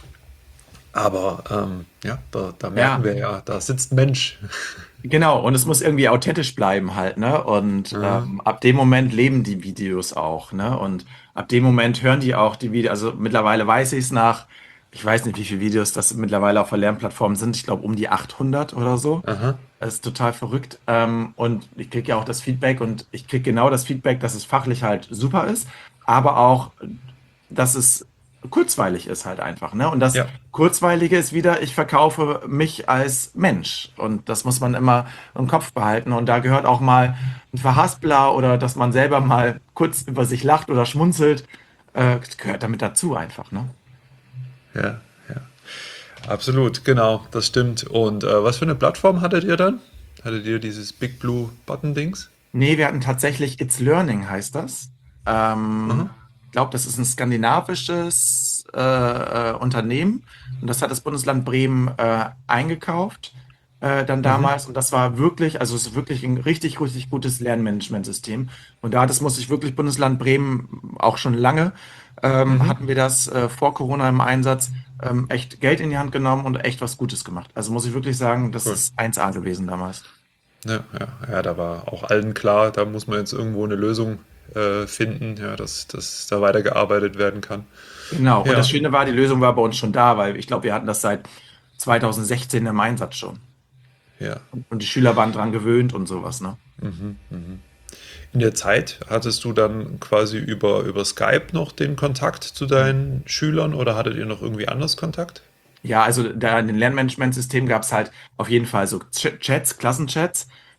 Aber ähm, ja, da, da merken Ja, wir ja, da sitzt ein Mensch. genau. Und es muss irgendwie authentisch bleiben halt, ne? Und Ja, ähm, ab dem Moment leben die Videos auch, ne? Und ab dem Moment hören die auch die Videos. Also mittlerweile weiß ich es nach, ich weiß nicht, wie viele Videos das mittlerweile auf der Lernplattform sind. Ich glaube um die achthundert oder so. aha, Das ist total verrückt. Ähm, und ich kriege ja auch das Feedback und ich kriege genau das Feedback, dass es fachlich halt super ist, aber auch, dass es kurzweilig ist halt einfach, ne? Und das ja, Kurzweilige ist wieder, ich verkaufe mich als Mensch. Und das muss man immer im Kopf behalten. Und da gehört auch mal ein Verhaspler oder dass man selber mal kurz über sich lacht oder schmunzelt, äh, gehört damit dazu einfach, ne? ja, ja. Absolut, genau, das stimmt. Und äh, was für eine Plattform hattet ihr dann? Hattet ihr dieses Big Blue Button Dings? Nee, wir hatten tatsächlich It's Learning heißt das. Aha, Ähm, ich glaube, das ist ein skandinavisches äh, äh, Unternehmen und das hat das Bundesland Bremen äh, eingekauft äh, dann mhm, damals und das war wirklich, also es ist wirklich ein richtig, richtig gutes Lernmanagementsystem und da, das muss ich wirklich Bundesland Bremen auch schon lange, ähm, mhm, hatten wir das äh, vor Corona im Einsatz, ähm, echt Geld in die Hand genommen und echt was Gutes gemacht. Also muss ich wirklich sagen, das cool. ist eins A gewesen damals. Ja, ja, ja, da war auch allen klar, da muss man jetzt irgendwo eine Lösung äh, finden, ja, dass, dass da weitergearbeitet werden kann. Genau. Und das Ja, Schöne war, die Lösung war bei uns schon da, weil ich glaube, wir hatten das seit zwanzig sechzehn im Einsatz schon. ja. Und die Schüler waren dran gewöhnt und sowas, ne? Mhm, mhm. In der Zeit hattest du dann quasi über, über Skype noch den Kontakt zu deinen Schülern oder hattet ihr noch irgendwie anders Kontakt? Ja, also da in dem Lernmanagementsystem gab es halt auf jeden Fall so Ch- Chats, Klassenchats.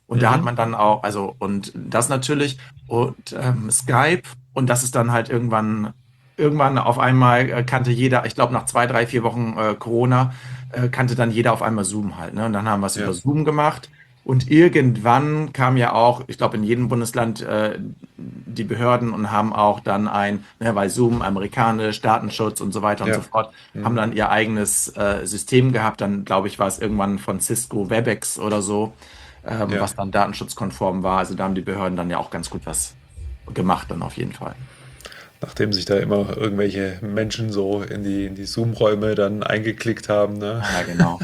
Und da hat Mhm. man dann auch, also, und das natürlich, und ähm, Skype, und das ist dann halt irgendwann, irgendwann auf einmal äh, kannte jeder, ich glaube nach zwei, drei, vier Wochen äh, Corona, äh, kannte dann jeder auf einmal Zoom halt, ne? Und dann haben wir es über Ja, Zoom gemacht. Und irgendwann kam ja auch, ich glaube in jedem Bundesland äh, die Behörden und haben auch dann ein, ne, weil Zoom, amerikanisch, Datenschutz und so weiter und so ja. fort, haben Mhm. dann ihr eigenes äh, System gehabt. Dann glaube ich, war es irgendwann von Cisco Webex oder so, ähm, Ja. was dann datenschutzkonform war. Also da haben die Behörden dann ja auch ganz gut was gemacht, dann auf jeden Fall. Nachdem sich da immer irgendwelche Menschen so in die, in die Zoom-Räume dann eingeklickt haben, ne? Ja, genau.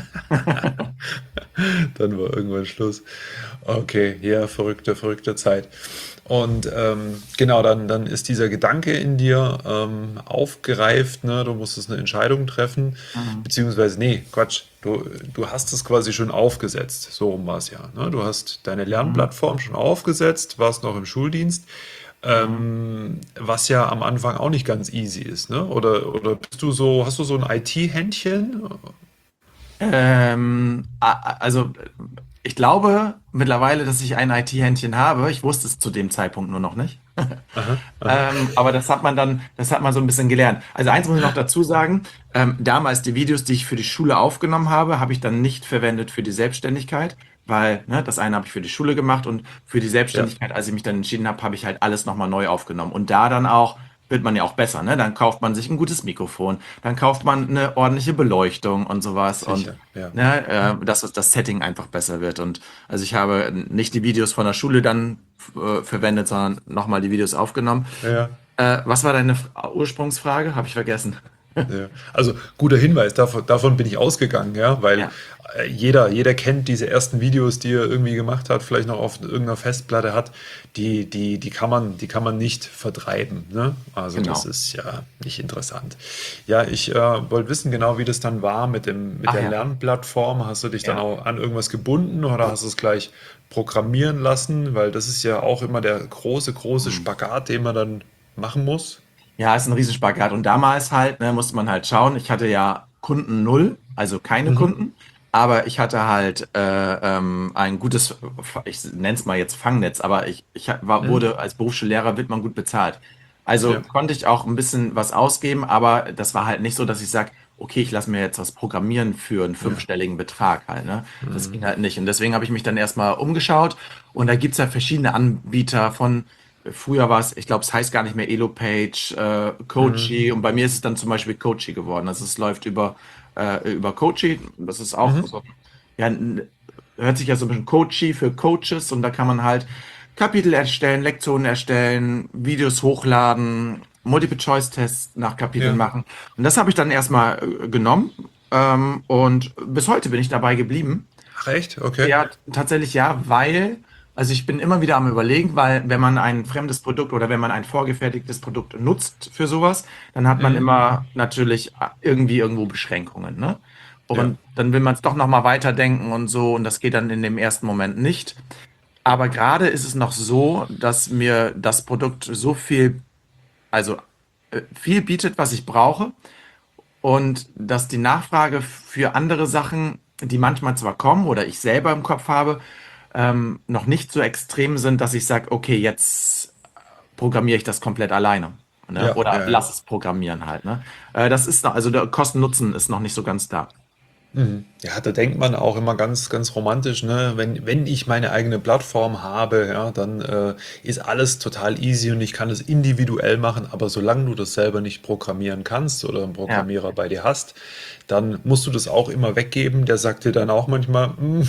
Dann war irgendwann Schluss. Okay, ja, verrückte, verrückte Zeit. Und ähm, genau, dann, dann ist dieser Gedanke in dir ähm, aufgereift, ne? Du musstest eine Entscheidung treffen, Mhm. beziehungsweise, nee, Quatsch, du, du hast es quasi schon aufgesetzt, so rum war es ja. Ne? Du hast deine Mhm. Lernplattform schon aufgesetzt, warst noch im Schuldienst, Mhm. ähm, was ja am Anfang auch nicht ganz easy ist, ne? Oder, oder bist du so, hast du so ein I T-Händchen? Ähm, a- a- also ich glaube mittlerweile, dass ich ein I T-Händchen habe. Ich wusste es zu dem Zeitpunkt nur noch nicht. Aha, aha, Ähm, aber das hat man dann, das hat man so ein bisschen gelernt. Also eins muss ich noch dazu sagen, ähm, damals die Videos, die ich für die Schule aufgenommen habe, habe ich dann nicht verwendet für die Selbstständigkeit, weil ne, das eine habe ich für die Schule gemacht und für die ja, Selbstständigkeit, als ich mich dann entschieden habe, habe ich halt alles nochmal neu aufgenommen. Und da dann auch wird man ja auch besser, ne? Dann kauft man sich ein gutes Mikrofon, dann kauft man eine ordentliche Beleuchtung und sowas und sicher, ja. ne, äh, dass das das Setting einfach besser wird. Und also ich habe nicht die Videos von der Schule dann äh, verwendet, sondern nochmal die Videos aufgenommen. Ja, Äh, was war deine F- Ursprungsfrage? Habe ich vergessen. ja. Also guter Hinweis, davon, davon bin ich ausgegangen, ja, weil Ja, äh, jeder, jeder kennt diese ersten Videos, die er irgendwie gemacht hat, vielleicht noch auf irgendeiner Festplatte hat, die, die, die kann man, die kann man nicht vertreiben, ne? Also das genau. ist ja nicht interessant. Ja, ich äh, wollte wissen genau, wie das dann war mit dem, mit Ach der ja, Lernplattform. Hast du dich dann ja. auch an irgendwas gebunden oder hast du es gleich programmieren lassen? Weil das ist ja auch immer der große, große Hm. Spagat, den man dann machen muss. Ja, ist ein Riesenspagat. Und damals halt, ne, musste man halt schauen. Ich hatte ja Kunden null, also keine Mhm. Kunden. Aber ich hatte halt äh, ähm, ein gutes, ich nenne es mal jetzt Fangnetz, aber ich, ich war, Mhm. wurde als Berufsschullehrer, wird man gut bezahlt. Also Ja. konnte ich auch ein bisschen was ausgeben, aber das war halt nicht so, dass ich sage, okay, ich lasse mir jetzt was programmieren für einen Ja. fünfstelligen Betrag halt, ne? Das ging Mhm. halt nicht. Und deswegen habe ich mich dann erstmal umgeschaut und da gibt's ja verschiedene Anbieter von. Früher war es, ich glaube, es heißt gar nicht mehr Elopage, äh, Mhm. Coachy und bei mir ist es dann zum Beispiel Coachy geworden. Also es läuft über, äh, über Coachy. Das ist auch Mhm. so, ja, n- hört sich ja so ein bisschen Coachy für Coaches und da kann man halt Kapitel erstellen, Lektionen erstellen, Videos hochladen, Multiple-Choice-Tests nach Kapiteln Ja. machen. Und das habe ich dann erstmal äh, genommen ähm, und bis heute bin ich dabei geblieben. Ach echt? Okay. Ja, tatsächlich ja, weil, also ich bin immer wieder am Überlegen, weil wenn man ein fremdes Produkt oder wenn man ein vorgefertigtes Produkt nutzt für sowas, dann hat man Mhm. immer natürlich irgendwie irgendwo Beschränkungen, ne? Ja. Und dann will man es doch nochmal weiterdenken und so und das geht dann in dem ersten Moment nicht. Aber gerade ist es noch so, dass mir das Produkt so viel, also äh, viel bietet, was ich brauche und dass die Nachfrage für andere Sachen, die manchmal zwar kommen oder ich selber im Kopf habe, ähm, noch nicht so extrem sind, dass ich sage, okay, jetzt programmiere ich das komplett alleine. Ne? Ja, Oder ja, ja. lass es programmieren halt. Ne? Äh, das ist noch, also der Kosten-Nutzen ist noch nicht so ganz da. Mhm. Ja, da denkt man auch immer ganz, ganz romantisch, ne? Wenn, wenn ich meine eigene Plattform habe, ja, dann äh, ist alles total easy und ich kann es individuell machen, aber solange du das selber nicht programmieren kannst oder einen Ja, Programmierer bei dir hast, dann musst du das auch immer weggeben. Der sagt dir dann auch manchmal, "Hm,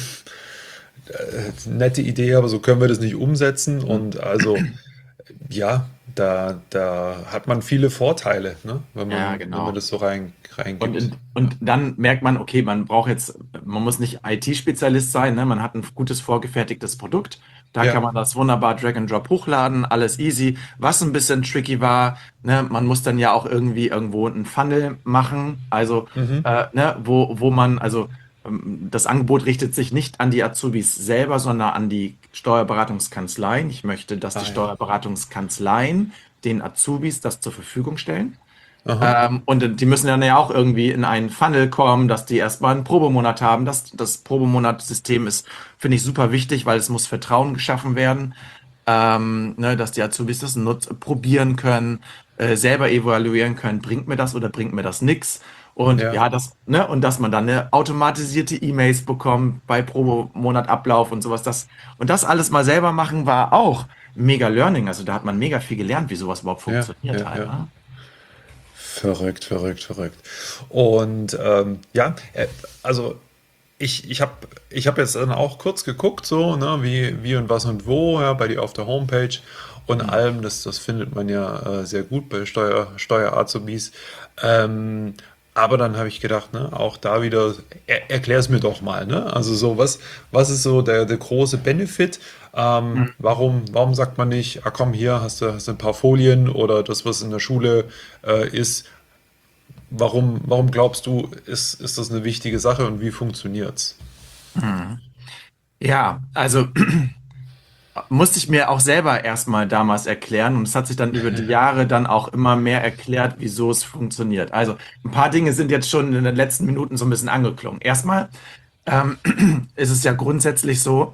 nette Idee, aber so können wir das nicht umsetzen." hm, Und also ja, da, da hat man viele Vorteile, ne? Wenn ja, man, wenn man genau. das so rein, Und, reingibt. in- Ja. und dann merkt man, okay, man braucht jetzt, man muss nicht I T-Spezialist sein, ne? Man hat ein gutes vorgefertigtes Produkt. Da Ja. kann man das wunderbar Drag and Drop hochladen, alles easy. Was ein bisschen tricky war, ne? Man muss dann ja auch irgendwie irgendwo einen Funnel machen, also Mhm. äh, ne? Wo, wo man, also ähm, das Angebot richtet sich nicht an die Azubis selber, sondern an die Steuerberatungskanzleien. Ich möchte, dass die Ah ja. Steuerberatungskanzleien den Azubis das zur Verfügung stellen. Aha. Ähm, und die müssen dann ja auch irgendwie in einen Funnel kommen, dass die erstmal einen Probemonat haben. Das, das Probemonat-System ist, finde ich, super wichtig, weil es muss Vertrauen geschaffen werden, ähm, ne, dass die Azubis das nutz probieren können, äh, selber evaluieren können, bringt mir das oder bringt mir das nix? Und Ja, ja, das, ne, und dass man dann eine automatisierte E-Mails bekommt bei Probemonatablauf und sowas. Das, und das alles mal selber machen war auch mega Learning. Also da hat man mega viel gelernt, wie sowas überhaupt ja, funktioniert ja, halt, ja. ne? Verrückt, verrückt, verrückt. Und ähm, ja, äh, also ich, ich habe ich hab jetzt dann auch kurz geguckt, so, ne, wie, wie und was und wo, ja, bei dir auf der Homepage und Hm. allem, das, das findet man ja äh, sehr gut bei Steuer, Steuer-Azubis. Ähm, aber dann habe ich gedacht, ne, auch da wieder, er, erklär es mir doch mal, ne? Also so, was, was ist so der, der große Benefit? Ähm, Hm. warum, warum sagt man nicht, ah komm, hier hast du, hast du ein paar Folien oder das, was in der Schule äh, ist, warum, warum glaubst du, ist, ist das eine wichtige Sache und wie funktioniert's? Hm. Ja, also musste ich mir auch selber erstmal damals erklären und es hat sich dann über die Jahre dann auch immer mehr erklärt, wieso es funktioniert. Also ein paar Dinge sind jetzt schon in den letzten Minuten so ein bisschen angeklungen. Erstmal ähm, ist es ja grundsätzlich so,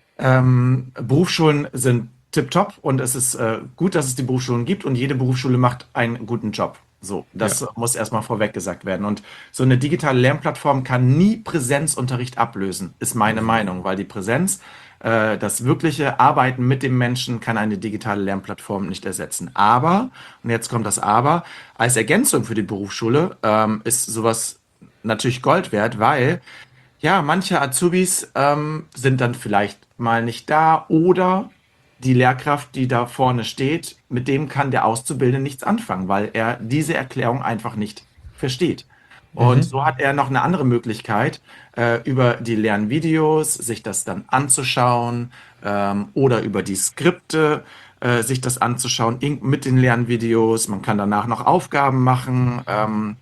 ähm, Berufsschulen sind tipptopp und es ist äh, gut, dass es die Berufsschulen gibt und jede Berufsschule macht einen guten Job. So, Ja. das muss erstmal vorweg gesagt werden. Und so eine digitale Lernplattform kann nie Präsenzunterricht ablösen, ist meine Mhm. Meinung, weil die Präsenz, äh, das wirkliche Arbeiten mit dem Menschen kann eine digitale Lernplattform nicht ersetzen. Aber, und jetzt kommt das Aber, als Ergänzung für die Berufsschule ähm, ist sowas natürlich Gold wert, weil ja, manche Azubis ähm, sind dann vielleicht mal nicht da oder die Lehrkraft, die da vorne steht, mit dem kann der Auszubildende nichts anfangen, weil er diese Erklärung einfach nicht versteht. Und Mhm. so hat er noch eine andere Möglichkeit, äh, über die Lernvideos sich das dann anzuschauen ähm, oder über die Skripte äh, sich das anzuschauen in, mit den Lernvideos. Man kann danach noch Aufgaben machen. Ähm,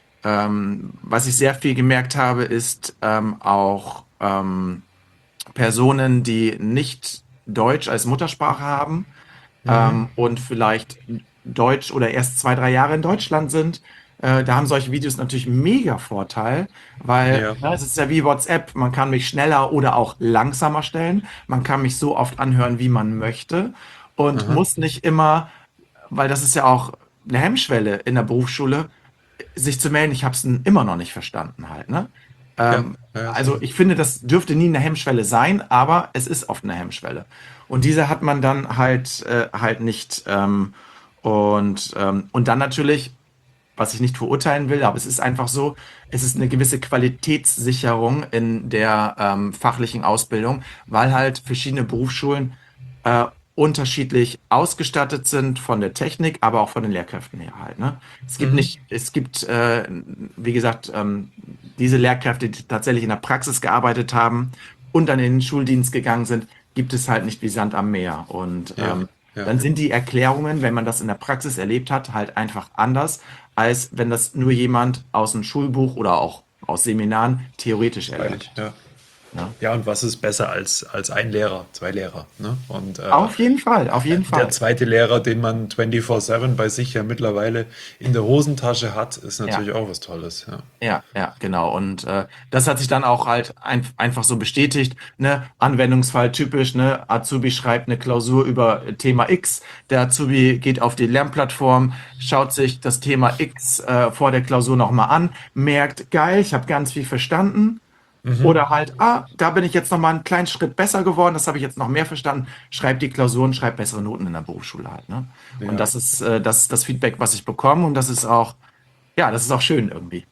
ähm, was ich sehr viel gemerkt habe, ist ähm, auch ähm, Personen, die nicht Deutsch als Muttersprache haben Mhm. ähm, und vielleicht Deutsch oder erst zwei, drei Jahre in Deutschland sind. Äh, da haben solche Videos natürlich mega Vorteil, weil Ja. ne, es ist ja wie WhatsApp, man kann mich schneller oder auch langsamer stellen, man kann mich so oft anhören, wie man möchte und Aha. muss nicht immer, weil das ist ja auch eine Hemmschwelle in der Berufsschule, sich zu melden, ich habe es immer noch nicht verstanden halt, ne? Ja. Ähm, Ja, also sicher. ich finde, das dürfte nie eine Hemmschwelle sein, aber es ist oft eine Hemmschwelle. Und diese hat man dann halt äh, halt nicht. Ähm, und, ähm, und dann natürlich, was ich nicht verurteilen will, aber es ist einfach so, es ist eine gewisse Qualitätssicherung in der ähm, fachlichen Ausbildung, weil halt verschiedene Berufsschulen äh, unterschiedlich ausgestattet sind von der Technik, aber auch von den Lehrkräften her halt, ne? Es gibt Mhm. nicht, es gibt, äh, wie gesagt, ähm, diese Lehrkräfte, die tatsächlich in der Praxis gearbeitet haben und dann in den Schuldienst gegangen sind, gibt es halt nicht wie Sand am Meer. Und Ja. ähm, Ja. dann sind die Erklärungen, wenn man das in der Praxis erlebt hat, halt einfach anders, als wenn das nur jemand aus dem Schulbuch oder auch aus Seminaren theoretisch erlernt Freilich. hat. Ja. Ne? Ja, und was ist besser als, als ein Lehrer, zwei Lehrer, ne? Und äh, Auf jeden Fall, auf jeden der Fall. zweite Lehrer, den man vierundzwanzig sieben bei sich ja mittlerweile in der Hosentasche hat, ist Ja. natürlich auch was Tolles. Ja. Ja, ja, genau. Und äh, das hat sich dann auch halt ein, einfach so bestätigt, ne? Anwendungsfall typisch, ne? Azubi schreibt eine Klausur über Thema X. Der Azubi geht auf die Lernplattform, schaut sich das Thema X äh, vor der Klausur nochmal an, merkt, geil, ich habe ganz viel verstanden. Mhm. Oder halt, ah, da bin ich jetzt nochmal einen kleinen Schritt besser geworden, das habe ich jetzt noch mehr verstanden. Schreibt die Klausuren, schreibt bessere Noten in der Berufsschule halt, ne? Und Ja. das ist, äh, das ist das Feedback, was ich bekomme und das ist auch, ja, das ist auch schön irgendwie.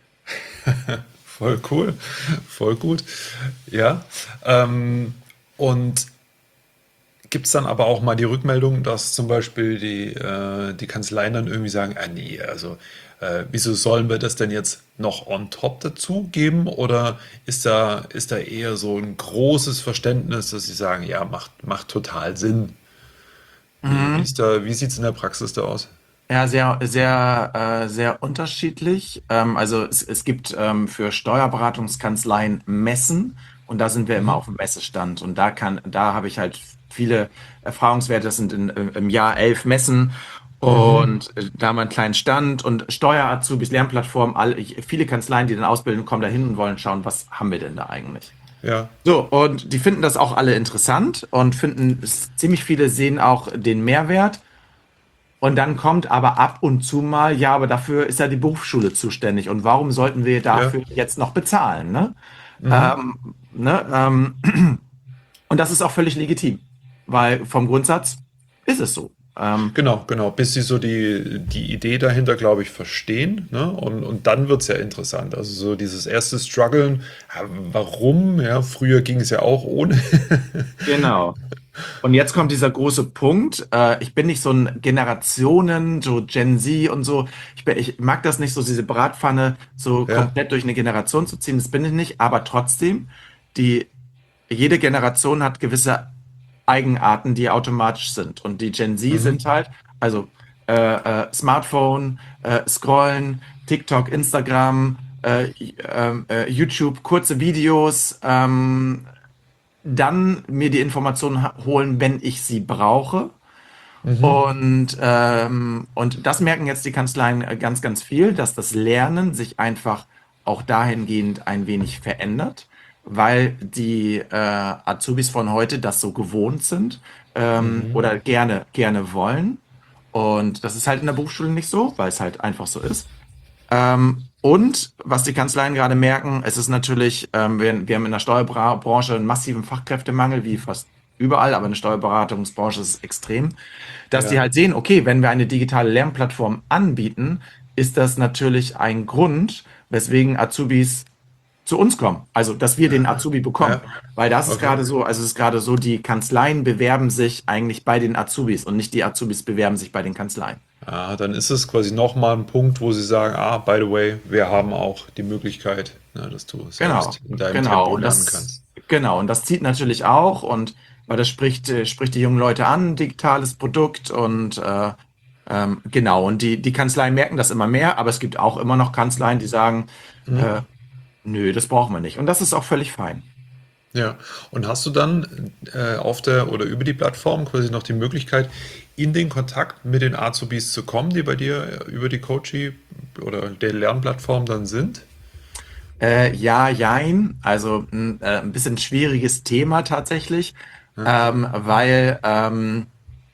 Voll cool. Voll gut. Ja. Ähm, und gibt es dann aber auch mal die Rückmeldung, dass zum Beispiel die, äh, die Kanzleien dann irgendwie sagen, ah nee, also äh, wieso sollen wir das denn jetzt noch on top dazu geben? Oder ist da, ist da eher so ein großes Verständnis, dass sie sagen, ja, macht, macht total Sinn. Wie, wie Mhm. ist da, wie sieht es in der Praxis da aus? Ja, sehr, sehr, äh, sehr unterschiedlich. Ähm, also es, es gibt ähm, für Steuerberatungskanzleien Messen und da sind wir immer Mhm. auf dem Messestand und da kann, da habe ich halt viele Erfahrungswerte. Das sind in, im Jahr elf Messen Mhm. Und äh, da haben wir einen kleinen Stand und Steuer-Azubis, Lernplattform, alle, viele Kanzleien, die dann ausbilden, kommen da hin und wollen schauen, was haben wir denn da eigentlich? Ja, So, und die finden das auch alle interessant und finden, es- ziemlich viele sehen auch den Mehrwert. Und dann kommt aber ab und zu mal, ja, aber dafür ist ja die Berufsschule zuständig. Und warum sollten wir ja. dafür jetzt noch bezahlen, ne? Mhm. Ähm, ne ähm, und das ist auch völlig legitim, weil vom Grundsatz ist es so. Ähm, Genau, genau. Bis sie so die, die Idee dahinter, glaube ich, verstehen. Ne? Und, und dann wird es ja interessant. Also so dieses erste Struggeln, ja, warum? Ja, früher ging es ja auch ohne. genau. Und jetzt kommt dieser große Punkt. Äh, ich bin nicht so ein Generationen, so Gen Z und so. Ich, bin, ich mag das nicht, so diese Bratpfanne so Ja. komplett durch eine Generation zu ziehen. Das bin ich nicht. Aber trotzdem, die, jede Generation hat gewisse Eigenarten, die automatisch sind. Und die Gen Z Mhm. sind halt, also äh, äh, Smartphone, äh, Scrollen, TikTok, Instagram, äh, ähm, äh, YouTube, kurze Videos, ähm, dann mir die Informationen ha- holen, wenn ich sie brauche. Mhm. Und, ähm, und das merken jetzt die Kanzleien äh, ganz, ganz viel, dass das Lernen sich einfach auch dahingehend ein wenig verändert, weil die äh, Azubis von heute das so gewohnt sind ähm, Mhm. oder gerne, gerne wollen. Und das ist halt in der Berufsschule nicht so, weil es halt einfach so ist. Ähm, und was die Kanzleien gerade merken, es ist natürlich, ähm, wir, wir haben in der Steuerbranche einen massiven Fachkräftemangel, wie fast überall, aber in der Steuerberatungsbranche ist es extrem, dass die Ja. halt sehen, okay, wenn wir eine digitale Lernplattform anbieten, ist das natürlich ein Grund, weswegen Azubis zu uns kommen. Also, dass wir den Azubi bekommen. Ja. Weil das ist Okay. gerade so, also es ist gerade so, die Kanzleien bewerben sich eigentlich bei den Azubis und nicht die Azubis bewerben sich bei den Kanzleien. Ah, dann ist es quasi nochmal ein Punkt, wo sie sagen, ah, by the way, wir haben auch die Möglichkeit, ne, dass du Genau, selbst in deinem genau. Tempo Und lernen das, kannst. genau, und das zieht natürlich auch und weil das spricht, äh, spricht die jungen Leute an, digitales Produkt und äh, ähm, genau, und die, die Kanzleien merken das immer mehr, aber es gibt auch immer noch Kanzleien, die sagen, Mhm. äh, nö, das brauchen wir nicht. Und das ist auch völlig fein. Ja, und hast du dann äh, auf der oder über die Plattform quasi noch die Möglichkeit, in den Kontakt mit den Azubis zu kommen, die bei dir äh, über die Coachie oder der Lernplattform dann sind? Äh, ja, jein. Also ein, äh, ein bisschen schwieriges Thema tatsächlich, Ja. ähm, weil ähm,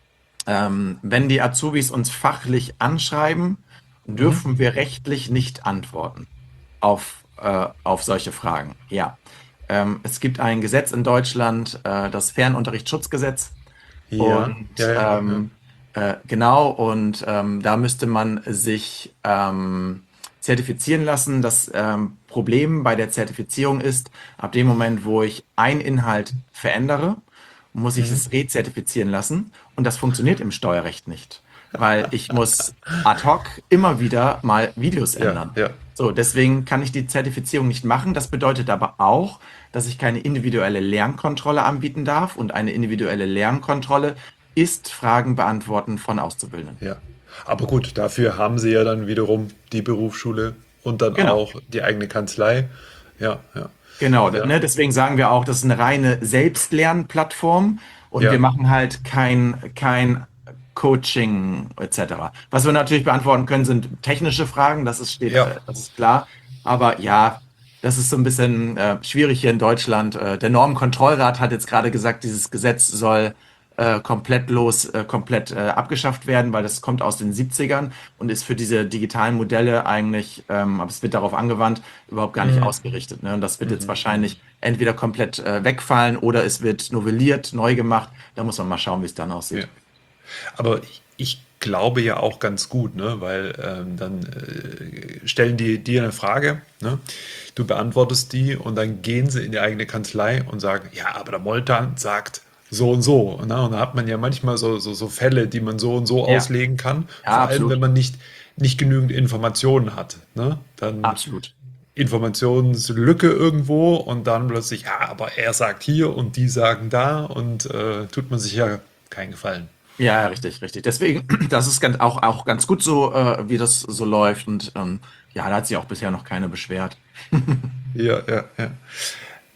ähm, wenn die Azubis uns fachlich anschreiben, Mhm. dürfen wir rechtlich nicht antworten auf, äh, auf solche Fragen. Ja. Ähm, es gibt ein Gesetz in Deutschland, äh, das Fernunterrichtsschutzgesetz. Ja, Und ja, ja, ja. ähm, äh, genau, und ähm, da müsste man sich ähm, zertifizieren lassen. Das ähm, Problem bei der Zertifizierung ist, ab dem Moment, wo ich einen Inhalt verändere, muss ich Mhm. es rezertifizieren lassen. Und das funktioniert im Steuerrecht nicht, weil ich muss ad hoc immer wieder mal Videos Ja, ändern. ja, So, deswegen kann ich die Zertifizierung nicht machen. Das bedeutet aber auch, dass ich keine individuelle Lernkontrolle anbieten darf. Und eine individuelle Lernkontrolle ist Fragen beantworten von Auszubildenden. ja. Aber gut, dafür haben sie ja dann wiederum die Berufsschule und dann Genau. auch die eigene Kanzlei. Ja, ja, Genau, ja, ne, deswegen sagen wir auch, das ist eine reine Selbstlernplattform und wir ja, machen halt kein, kein Coaching et cetera. Was wir natürlich beantworten können, sind technische Fragen, das ist, steht, ja. äh, das ist klar. Aber ja, das ist so ein bisschen äh, schwierig hier in Deutschland. Äh, der Normenkontrollrat hat jetzt gerade gesagt, dieses Gesetz soll äh, komplett los, äh, komplett äh, abgeschafft werden, weil das kommt aus den siebzigern und ist für diese digitalen Modelle eigentlich, ähm, aber es wird darauf angewandt, überhaupt gar nicht Mhm. ausgerichtet. Ne? Und das wird jetzt Mhm. Mhm. wahrscheinlich entweder komplett äh, wegfallen oder es wird novelliert, neu gemacht. Da muss man mal schauen, wie es dann Ja. aussieht. Aber ich, ich glaube ja auch ganz gut, ne? Weil ähm, dann äh, stellen die dir eine Frage, ne? Du beantwortest die und dann gehen sie in die eigene Kanzlei und sagen, ja, aber der Moltan sagt so und so. Ne? Und da hat man ja manchmal so, so, so Fälle, die man so und so Ja, auslegen kann. ja, Vor allem, wenn absolut. man nicht, nicht genügend Informationen hat. Ne? Dann Absolut. Informationslücke irgendwo und dann plötzlich, ja, aber er sagt hier und die sagen da und äh, tut man sich ja keinen Gefallen. Ja, ja, richtig, richtig. Deswegen, das ist ganz, auch, auch ganz gut so, äh, wie das so läuft. Und ähm, ja, da hat sich auch bisher noch keiner beschwert. Ja, ja, ja.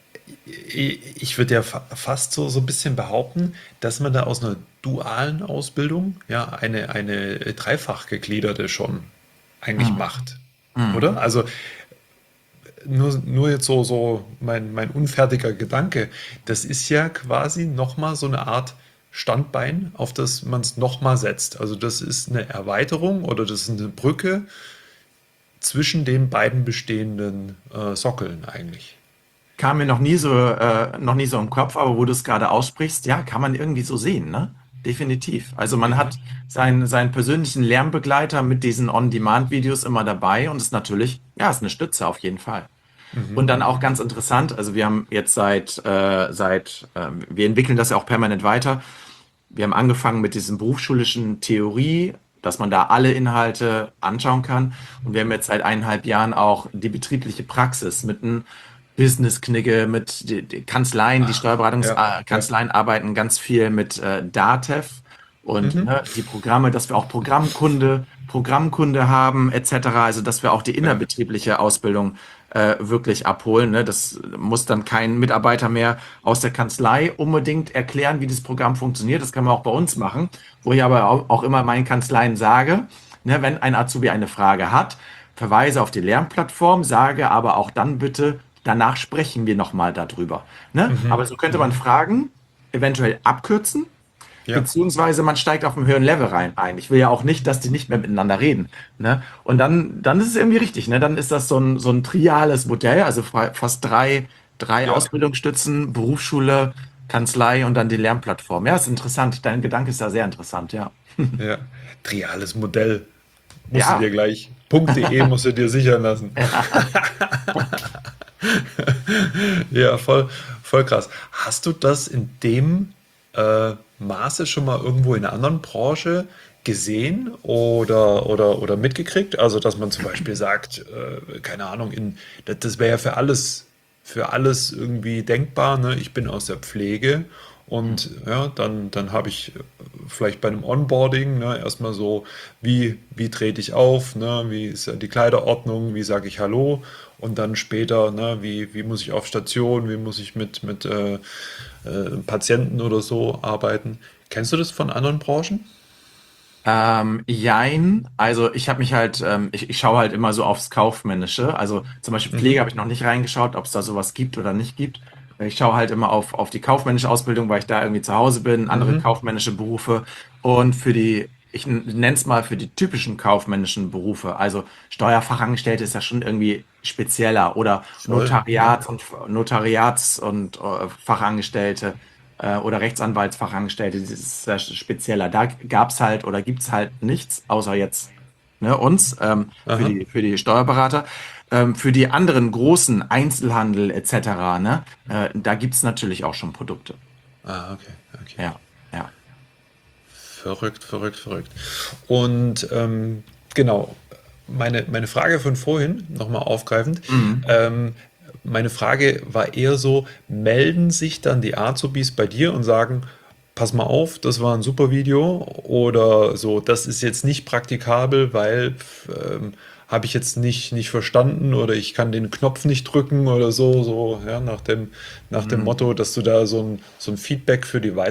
ich würde ja fa fast so, so ein bisschen behaupten, dass man da aus einer dualen Ausbildung ja eine, eine dreifach gegliederte schon eigentlich Mhm. macht. Oder? Mhm. Also nur, nur jetzt so, so mein, mein unfertiger Gedanke, das ist ja quasi nochmal so eine Art Standbein, auf das man es nochmal setzt. Also das ist eine Erweiterung oder das ist eine Brücke zwischen den beiden bestehenden äh, Sockeln eigentlich. Kam mir noch nie so, äh, noch nie so im Kopf, aber wo du es gerade aussprichst, ja, kann man irgendwie so sehen, ne? Definitiv. Also man Ja. hat seinen, seinen persönlichen Lernbegleiter mit diesen On-Demand-Videos immer dabei und ist natürlich, ja, ist eine Stütze auf jeden Fall. Und Mhm, dann auch mhm. ganz interessant, also wir haben jetzt seit, äh, seit, äh, wir entwickeln das ja auch permanent weiter. Wir haben angefangen mit diesem berufsschulischen Theorie, dass man da alle Inhalte anschauen kann. Und wir haben jetzt seit eineinhalb Jahren auch die betriebliche Praxis mit einem Business-Knigge, mit die, die Kanzleien, die Ah, ja, ja. Steuerberatungskanzleien arbeiten ganz viel mit äh, DATEV und Mhm. ne, die Programme, dass wir auch Programmkunde, Programmkunde haben, et cetera. Also dass wir auch die Ja. innerbetriebliche Ausbildung äh, wirklich abholen. Ne? Das muss dann kein Mitarbeiter mehr aus der Kanzlei unbedingt erklären, wie das Programm funktioniert. Das kann man auch bei uns machen, wo ich aber auch, auch immer meinen Kanzleien sage, ne, wenn ein Azubi eine Frage hat, verweise auf die Lernplattform, sage aber auch dann bitte, danach sprechen wir nochmal darüber. Ne? Mhm. Aber so könnte man Mhm. Fragen eventuell abkürzen, Ja. beziehungsweise man steigt auf einem höheren Level rein ein. Ich will ja auch nicht, dass die nicht mehr miteinander reden. Ne? Und dann, dann ist es irgendwie richtig. Ne? Dann ist das so ein, so ein triales Modell, also fa- fast drei, drei Ja. Ausbildungsstützen, Berufsschule, Kanzlei und dann die Lernplattform. Ja, ist interessant. Dein Gedanke ist da sehr interessant, ja. Ja. Triales Modell. Musst du Ja. dir gleich. .de musst du dir sichern lassen. Ja, voll, voll krass. Hast du das in dem äh, Maße schon mal irgendwo in einer anderen Branche gesehen oder, oder, oder mitgekriegt? Also, dass man zum Beispiel sagt, äh, keine Ahnung, in, das, das wäre ja für alles, für alles irgendwie denkbar. Ne? Ich bin aus der Pflege und ja, dann, dann habe ich äh, vielleicht bei einem Onboarding ne, erstmal so, wie, wie trete ich auf, ne, wie ist ja die Kleiderordnung, wie sage ich Hallo und dann später, ne, wie, wie muss ich auf Station, wie muss ich mit, mit äh, äh, Patienten oder so arbeiten. Kennst du das von anderen Branchen? Ähm, jein. Also ich habe mich halt, ähm, ich, ich schaue halt immer so aufs Kaufmännische. Also zum Beispiel Pflege Mhm. habe ich noch nicht reingeschaut, ob es da sowas gibt oder nicht gibt. Ich schaue halt immer auf, auf die kaufmännische Ausbildung, weil ich da irgendwie zu Hause bin, andere Mhm. kaufmännische Berufe. Und für die, ich nenne es mal für die typischen kaufmännischen Berufe, also Steuerfachangestellte ist ja schon irgendwie spezieller oder Voll, ja. Notariats- und Notariats- und äh, Fachangestellte äh, oder Rechtsanwaltsfachangestellte, das ist sehr spezieller. Da gab's halt oder gibt's halt nichts, außer jetzt ne, uns ähm, für Aha. die, für die Steuerberater. Ähm, für die anderen großen Einzelhandel et cetera, ne, äh, da gibt's natürlich auch schon Produkte. Ah, okay, okay. Ja, ja. Verrückt, verrückt, verrückt. Und ähm, genau, meine, meine Frage von vorhin, nochmal aufgreifend, Mhm. ähm, meine Frage war eher so, melden sich dann die Azubis bei dir und sagen, pass mal auf, das war ein super Video oder so, das ist jetzt nicht praktikabel, weil ähm, habe ich jetzt nicht, nicht verstanden oder ich kann den Knopf nicht drücken oder so, so ja, nach dem, nach dem Mhm. Motto, dass du da so ein, so ein Feedback für die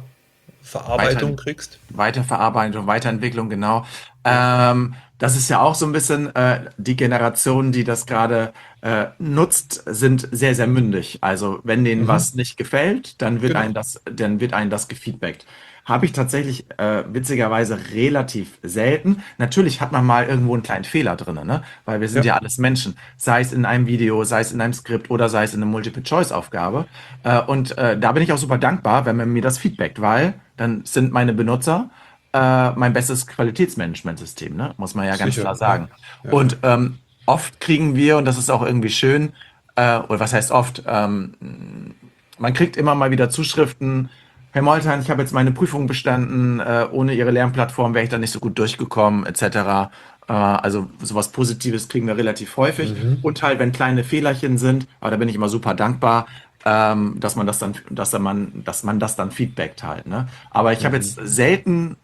Weiter, Weiterverarbeitung kriegst. Weiterverarbeitung, Weiterentwicklung, genau. Ja. Ähm, das ist ja auch so ein bisschen, äh, die Generation, die das gerade äh, nutzt, sind sehr, sehr mündig. Also wenn denen Mhm. was nicht gefällt, dann wird einem Genau. das, dann wird einem das gefeedbackt. Habe ich tatsächlich äh, witzigerweise relativ selten. Natürlich hat man mal irgendwo einen kleinen Fehler drin, ne? Weil wir sind Ja. ja alles Menschen. Sei es in einem Video, sei es in einem Skript oder sei es in einer Multiple-Choice-Aufgabe. Äh, und äh, da bin ich auch super dankbar, wenn man mir das feedbackt, weil dann sind meine Benutzer äh, mein bestes Qualitätsmanagementsystem, ne? Muss man ja ganz Sicher. klar Ja. sagen. Ja. Und ähm, oft kriegen wir, und das ist auch irgendwie schön, äh, oder was heißt oft, ähm, man kriegt immer mal wieder Zuschriften, Herr Moltein, ich habe jetzt meine Prüfung bestanden, äh, ohne Ihre Lernplattform wäre ich da nicht so gut durchgekommen, et cetera. Äh, also sowas Positives kriegen wir relativ häufig. Mhm. Und halt, wenn kleine Fehlerchen sind, aber da bin ich immer super dankbar, ähm, dass man das dann, dass man, dass man das dann feedbackt halt, ne? Aber ich habe Mhm. jetzt selten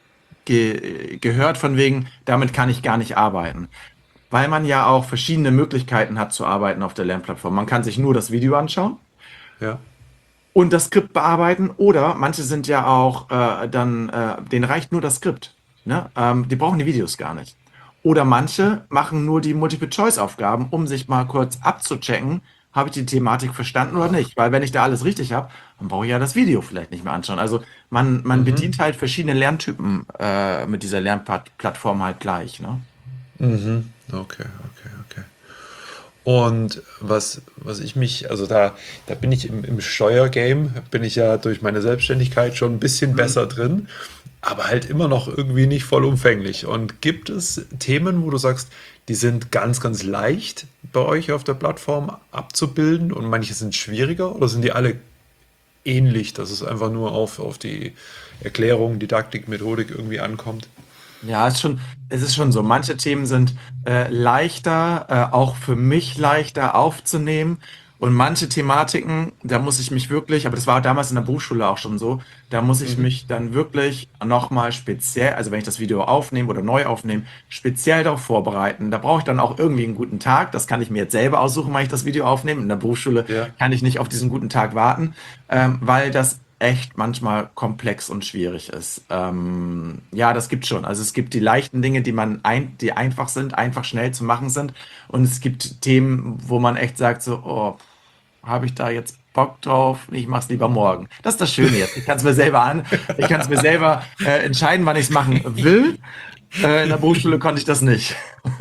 ge gehört von wegen, damit kann ich gar nicht arbeiten. Weil man ja auch verschiedene Möglichkeiten hat zu arbeiten auf der Lernplattform. Man kann sich nur das Video anschauen. ja. und das Skript bearbeiten. Oder manche sind ja auch äh, dann, äh, denen reicht nur das Skript. Ne? Ähm, die brauchen die Videos gar nicht. Oder manche machen nur die Multiple-Choice-Aufgaben, um sich mal kurz abzuchecken, habe ich die Thematik verstanden oder nicht? Weil wenn ich da alles richtig habe, dann brauche ich ja das Video vielleicht nicht mehr anschauen. Also man, man Mhm. bedient halt verschiedene Lerntypen äh, mit dieser Lernplattform halt gleich. Ne? Mhm. Okay, okay, okay. Und was, was ich mich, also da, da bin ich im, im Steuergame, bin ich ja durch meine Selbstständigkeit schon ein bisschen Mhm. besser drin, aber halt immer noch irgendwie nicht vollumfänglich. Und gibt es Themen, wo du sagst, die sind ganz, ganz leicht bei euch auf der Plattform abzubilden und manche sind schwieriger oder sind die alle ähnlich, dass es einfach nur auf, auf die Erklärung, Didaktik, Methodik irgendwie ankommt? Ja, ist schon, es ist schon so. Manche Themen sind äh, leichter, äh, auch für mich leichter aufzunehmen. Und manche Thematiken, da muss ich mich wirklich, aber das war damals in der Berufsschule auch schon so, da muss ich Mhm. mich dann wirklich nochmal speziell, also wenn ich das Video aufnehme oder neu aufnehme, speziell darauf vorbereiten. Da brauche ich dann auch irgendwie einen guten Tag. Das kann ich mir jetzt selber aussuchen, wann ich das Video aufnehme. In der Berufsschule Ja. kann ich nicht auf diesen guten Tag warten, ähm, weil das echt manchmal komplex und schwierig ist. Ähm, ja, das gibt schon. Also es gibt die leichten Dinge, die man ein, die einfach sind, einfach schnell zu machen sind. Und es gibt Themen, wo man echt sagt so, oh, habe ich da jetzt Bock drauf? Ich mache es lieber morgen. Das ist das Schöne jetzt. Ich kann es mir selber an, ich kann es mir selber äh, entscheiden, wann ich es machen will. Äh, in der Berufsschule konnte ich das nicht.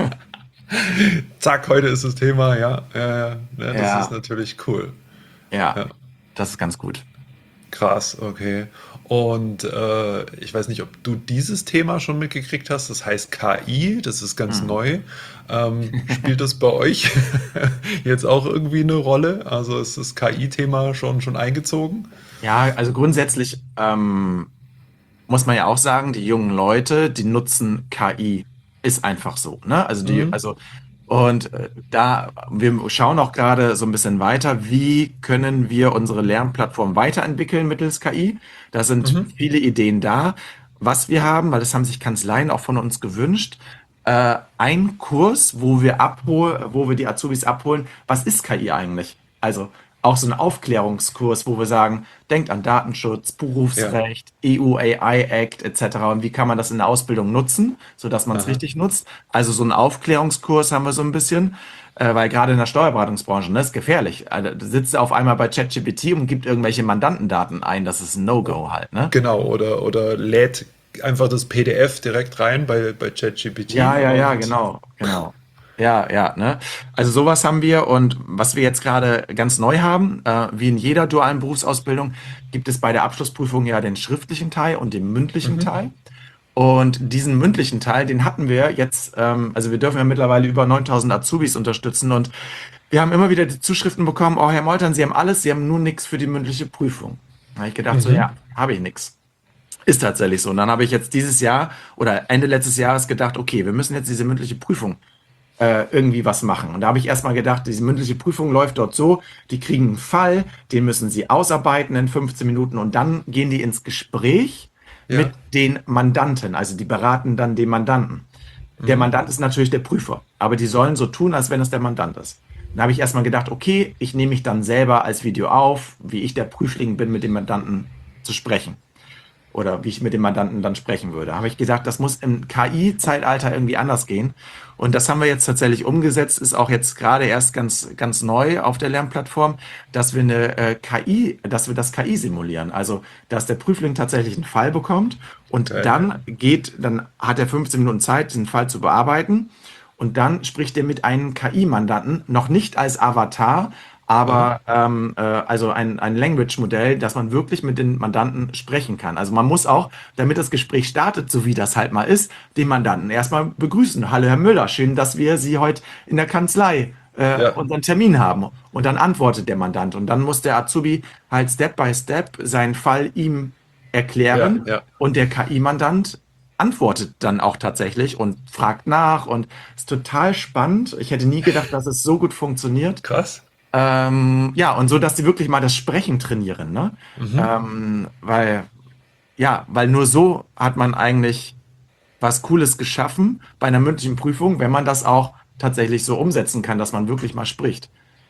Zack, heute ist das Thema, ja, ja, ja, ja, das ist Ja, natürlich cool. ja, Ja. das ist ganz gut. Krass, okay. Und äh, ich weiß nicht, ob du dieses Thema schon mitgekriegt hast. Das heißt K I, das ist ganz Hm. neu. Ähm, spielt das bei euch jetzt auch irgendwie eine Rolle? Also ist das K I-Thema schon, schon eingezogen? Ja, also grundsätzlich ähm, muss man ja auch sagen, die jungen Leute, die nutzen K I. Ist einfach so, ne? Also die, Mhm. also, und äh, da, wir schauen auch gerade so ein bisschen weiter, wie können wir unsere Lernplattform weiterentwickeln mittels K I? Da sind Mhm. viele Ideen da. Was wir haben, weil das haben sich Kanzleien auch von uns gewünscht, äh, ein Kurs, wo wir abholen, wo wir die Azubis abholen, was ist K I eigentlich? Also auch so ein Aufklärungskurs, wo wir sagen, denkt an Datenschutz, Ja. Berufsrecht, E U A I Act et cetera. Und wie kann man das in der Ausbildung nutzen, sodass man es Aha. richtig nutzt? Also so einen Aufklärungskurs haben wir so ein bisschen, äh, weil gerade in der Steuerberatungsbranche, ne, ist gefährlich. Also, da sitzt er auf einmal bei ChatGPT und gibt irgendwelche Mandantendaten ein. Das ist ein No-Go halt, ne? Genau, oder, oder lädt einfach das P D F direkt rein bei, bei Ja, ChatGPT ja, ja, und genau, genau. Ja, ja, ne? Also sowas haben wir und was wir jetzt gerade ganz neu haben, äh, wie in jeder dualen Berufsausbildung, gibt es bei der Abschlussprüfung ja den schriftlichen Teil und den mündlichen mhm. Teil. Und diesen mündlichen Teil, den hatten wir jetzt, ähm, also wir dürfen ja mittlerweile über neuntausend Azubis unterstützen und wir haben immer wieder die Zuschriften bekommen, oh Herr Moltern, Sie haben alles, Sie haben nur nichts für die mündliche Prüfung. Da habe ich gedacht, so Mhm. ja, habe ich nichts. Ist tatsächlich so. Und dann habe ich jetzt dieses Jahr oder Ende letztes Jahres gedacht, okay, wir müssen jetzt diese mündliche Prüfung äh, irgendwie was machen. Und da habe ich erstmal gedacht, diese mündliche Prüfung läuft dort so, die kriegen einen Fall, den müssen sie ausarbeiten in fünfzehn Minuten und dann gehen die ins Gespräch mit Ja. den Mandanten. Also die beraten dann den Mandanten. Der Mhm. Mandant ist natürlich der Prüfer, aber die sollen so tun, als wenn es der Mandant ist. Dann habe ich erstmal gedacht, okay, ich nehme mich dann selber als Video auf, wie ich der Prüfling bin, mit dem Mandanten zu sprechen oder wie ich mit dem Mandanten dann sprechen würde. Habe ich gesagt, das muss im K I-Zeitalter irgendwie anders gehen. Und das haben wir jetzt tatsächlich umgesetzt, ist auch jetzt gerade erst ganz, ganz neu auf der Lernplattform, dass wir eine äh, K I, dass wir das K I simulieren. Also, dass der Prüfling tatsächlich einen Fall bekommt und Geil. dann geht, dann hat er fünfzehn Minuten Zeit, diesen Fall zu bearbeiten. Und dann spricht er mit einem K I-Mandanten, noch nicht als Avatar, Aha. aber ähm, äh, also ein, ein Language-Modell, dass man wirklich mit den Mandanten sprechen kann. Also man muss auch, damit das Gespräch startet, so wie das halt mal ist, den Mandanten erstmal begrüßen. Hallo Herr Müller, schön, dass wir Sie heute in der Kanzlei äh, Ja. unseren Termin haben. Und dann antwortet der Mandant. Und dann muss der Azubi halt Step by Step seinen Fall ihm Ja. erklären Ja. und der K I-Mandant antwortet dann auch tatsächlich und fragt nach und ist total spannend. Ich hätte nie gedacht, dass es so gut funktioniert. Krass. Ähm, ja, und so, dass die wirklich mal das Sprechen trainieren, ne? Mhm. Ähm, weil, ja, weil nur so hat man eigentlich was Cooles geschaffen bei einer mündlichen Prüfung, wenn man das auch tatsächlich so umsetzen kann, dass man wirklich mal spricht.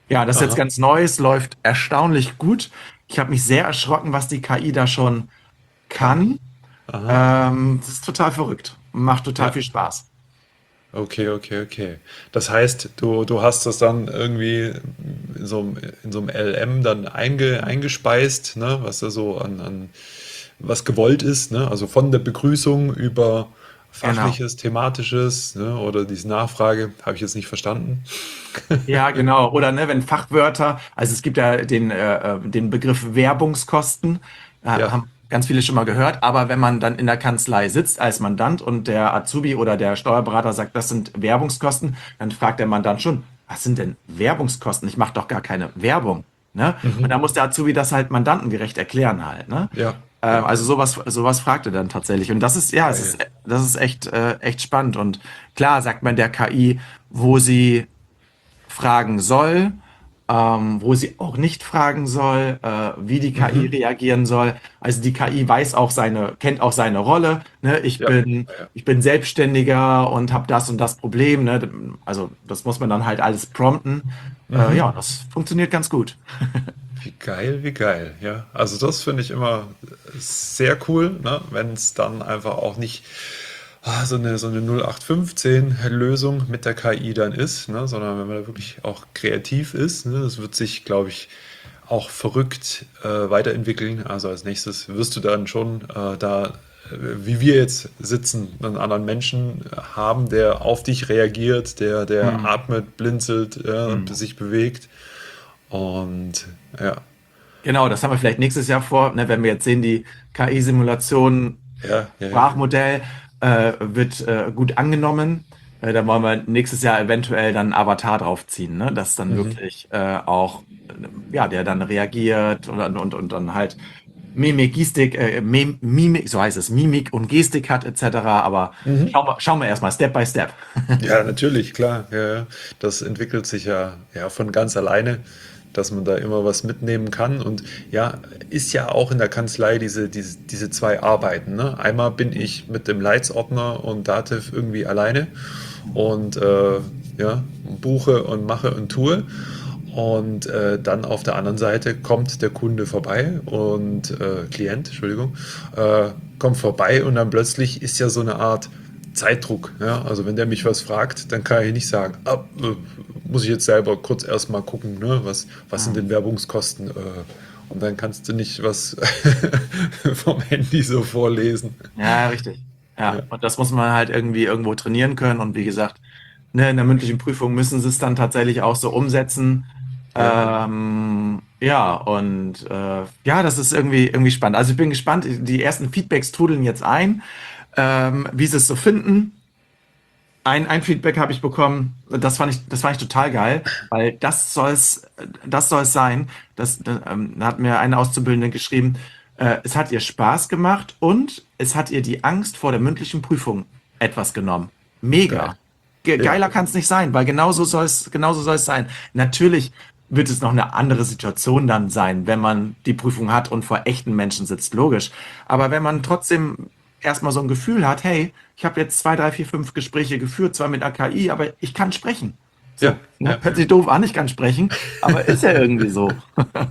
Ja, das ist jetzt Aha, ganz neu, es läuft erstaunlich gut. Ich habe mich sehr erschrocken, was die K I da schon kann. kann. Aha. Ähm, das ist total verrückt. Macht total Ja. viel Spaß. Okay, okay, okay. Das heißt, du, du hast das dann irgendwie in so einem, in so einem L M dann einge, eingespeist, ne, was da so an, an was gewollt ist, ne? Also von der Begrüßung über Genau. fachliches, thematisches, ne, oder diese Nachfrage, habe ich jetzt nicht verstanden. Ja, genau. Oder ne, wenn Fachwörter, also es gibt ja den, äh, äh, den Begriff Werbungskosten, äh, Ja. haben ganz viele schon mal gehört, aber wenn man dann in der Kanzlei sitzt als Mandant und der Azubi oder der Steuerberater sagt, das sind Werbungskosten, dann fragt der Mandant schon, was sind denn Werbungskosten? Ich mache doch gar keine Werbung. Ne? Und dann Mhm. muss der Azubi das halt mandantengerecht erklären halt. Ne? Ja, Ähm, ja, also sowas, sowas fragt er dann tatsächlich. Und das ist, ja, es ist, geil. das ist echt, äh, echt spannend. Und klar sagt man der K I, wo sie fragen soll, ähm, wo sie auch nicht fragen soll, äh, wie die K I Mhm. reagieren soll. Also die K I weiß auch seine, kennt auch seine Rolle. Ne? Ich Ja, bin, ja. ich bin Selbstständiger und habe das und das Problem. Ne? Also das muss man dann halt alles prompten. Äh, ja, Mhm. das funktioniert ganz gut. Wie geil, wie geil, ja. Also das finde ich immer sehr cool, ne? Wenn es dann einfach auch nicht ah, so eine, so eine null acht fünfzehn-Lösung mit der K I dann ist, ne? Sondern wenn man da wirklich auch kreativ ist, ne? Das wird sich, glaube ich, auch verrückt äh, weiterentwickeln. Also als nächstes wirst du dann schon äh, da, äh, wie wir jetzt sitzen, einen anderen Menschen haben, der auf dich reagiert, der, der Hm. atmet, blinzelt, ja, und Hm. sich bewegt. Und ja, Genau, das haben wir vielleicht nächstes Jahr vor, ne, wenn wir jetzt sehen, die K I-Simulation, ja, ja, ja. Sprachmodell äh, wird äh, gut angenommen. Äh, da wollen wir nächstes Jahr eventuell dann einen Avatar draufziehen, ne, dass dann Mhm. wirklich äh, auch, äh, ja, der dann reagiert und, und, und dann halt Mimik, Gestik, äh, Mim- Mimik, so heißt es, Mimik und Gestik hat et cetera. Aber Mhm. schauen wir, schauen wir erstmal Step by Step. Ja, natürlich, klar. Ja, ja. Das entwickelt sich ja, ja von ganz alleine, dass man da immer was mitnehmen kann. Und ja, ist ja auch in der Kanzlei diese, diese, diese zwei Arbeiten. Ne? Einmal bin ich mit dem Leitsordner und Dativ irgendwie alleine und äh, ja, buche und mache und tue. Und äh, dann auf der anderen Seite kommt der Kunde vorbei und äh, Klient, Entschuldigung, äh, kommt vorbei und dann plötzlich ist ja so eine Art Zeitdruck. Ja? Also wenn der mich was fragt, dann kann ich nicht sagen, ah, äh, muss ich jetzt selber kurz erstmal gucken, ne? was, was sind denn Hm. Werbungskosten? Äh, und dann kannst du nicht was vom Handy so vorlesen. Ja, richtig. Ja, Ja, und das muss man halt irgendwie irgendwo trainieren können. Und wie gesagt, ne, in der mündlichen Prüfung müssen sie es dann tatsächlich auch so umsetzen. ja. Ähm, ja, und äh, ja, das ist irgendwie, irgendwie spannend. Also ich bin gespannt, die ersten Feedbacks trudeln jetzt ein, ähm, wie sie es so finden. Ein, ein Feedback habe ich bekommen, das fand ich, das fand ich total geil, weil das soll es, das soll es sein. Das, das, ähm, da hat mir eine Auszubildende geschrieben, äh, es hat ihr Spaß gemacht und es hat ihr die Angst vor der mündlichen Prüfung etwas genommen. Geil. Mega. Ge Ja, geiler kann es nicht sein, weil genauso soll es, genauso soll es sein. Natürlich wird es noch eine andere Situation dann sein, wenn man die Prüfung hat und vor echten Menschen sitzt, logisch. Aber wenn man trotzdem erstmal so ein Gefühl hat, hey, ich habe jetzt zwei, drei, vier, fünf Gespräche geführt, zwar mit A K I, aber ich kann sprechen. ja, So, ne? ja. Hört sich doof an, ich kann sprechen, aber ist ja irgendwie so.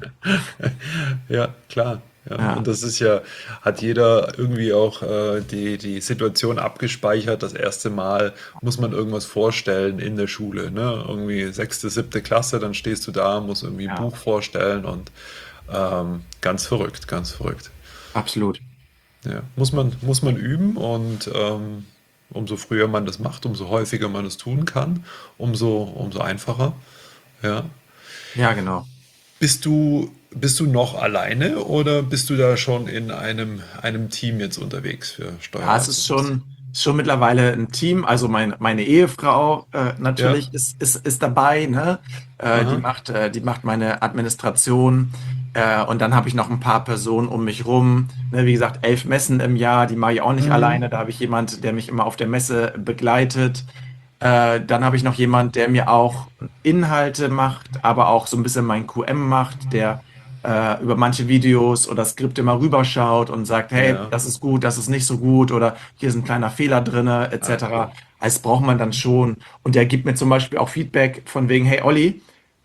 Ja, klar. Ja. Und Ja, das ist ja, hat jeder irgendwie auch äh, die, die Situation abgespeichert. Das erste Mal muss man irgendwas vorstellen in der Schule, ne? Irgendwie sechste, siebte Klasse, dann stehst du da, musst irgendwie ein ja, Buch vorstellen und ähm, ganz verrückt, ganz verrückt. absolut. Ja. Muss man, muss man üben und ähm, umso früher man das macht, umso häufiger man es tun kann, umso, umso einfacher. Ja. Ja, genau. Bist du, bist du noch alleine oder bist du da schon in einem, einem Team jetzt unterwegs für Ja, es ist Steuerazurbis? schon, ist schon mittlerweile ein Team. Also mein, meine Ehefrau äh, Ja, natürlich ist, ist, ist dabei, ne? Äh, die aha, macht, äh, die macht meine Administration. Äh, und dann habe ich noch ein paar Personen um mich rum. Ne? Wie gesagt, elf Messen im Jahr, die mache ich auch nicht mhm. alleine. Da habe ich jemand, der mich immer auf der Messe begleitet. Äh, dann habe ich noch jemand, der mir auch Inhalte macht, aber auch so ein bisschen mein Q M macht, der äh, über manche Videos oder Skripte mal rüberschaut und sagt, hey, Ja, das ist gut, das ist nicht so gut oder hier ist ein kleiner Fehler drinne, ah, et cetera. cool. Das braucht man dann schon. Und der gibt mir zum Beispiel auch Feedback von wegen, hey Olli,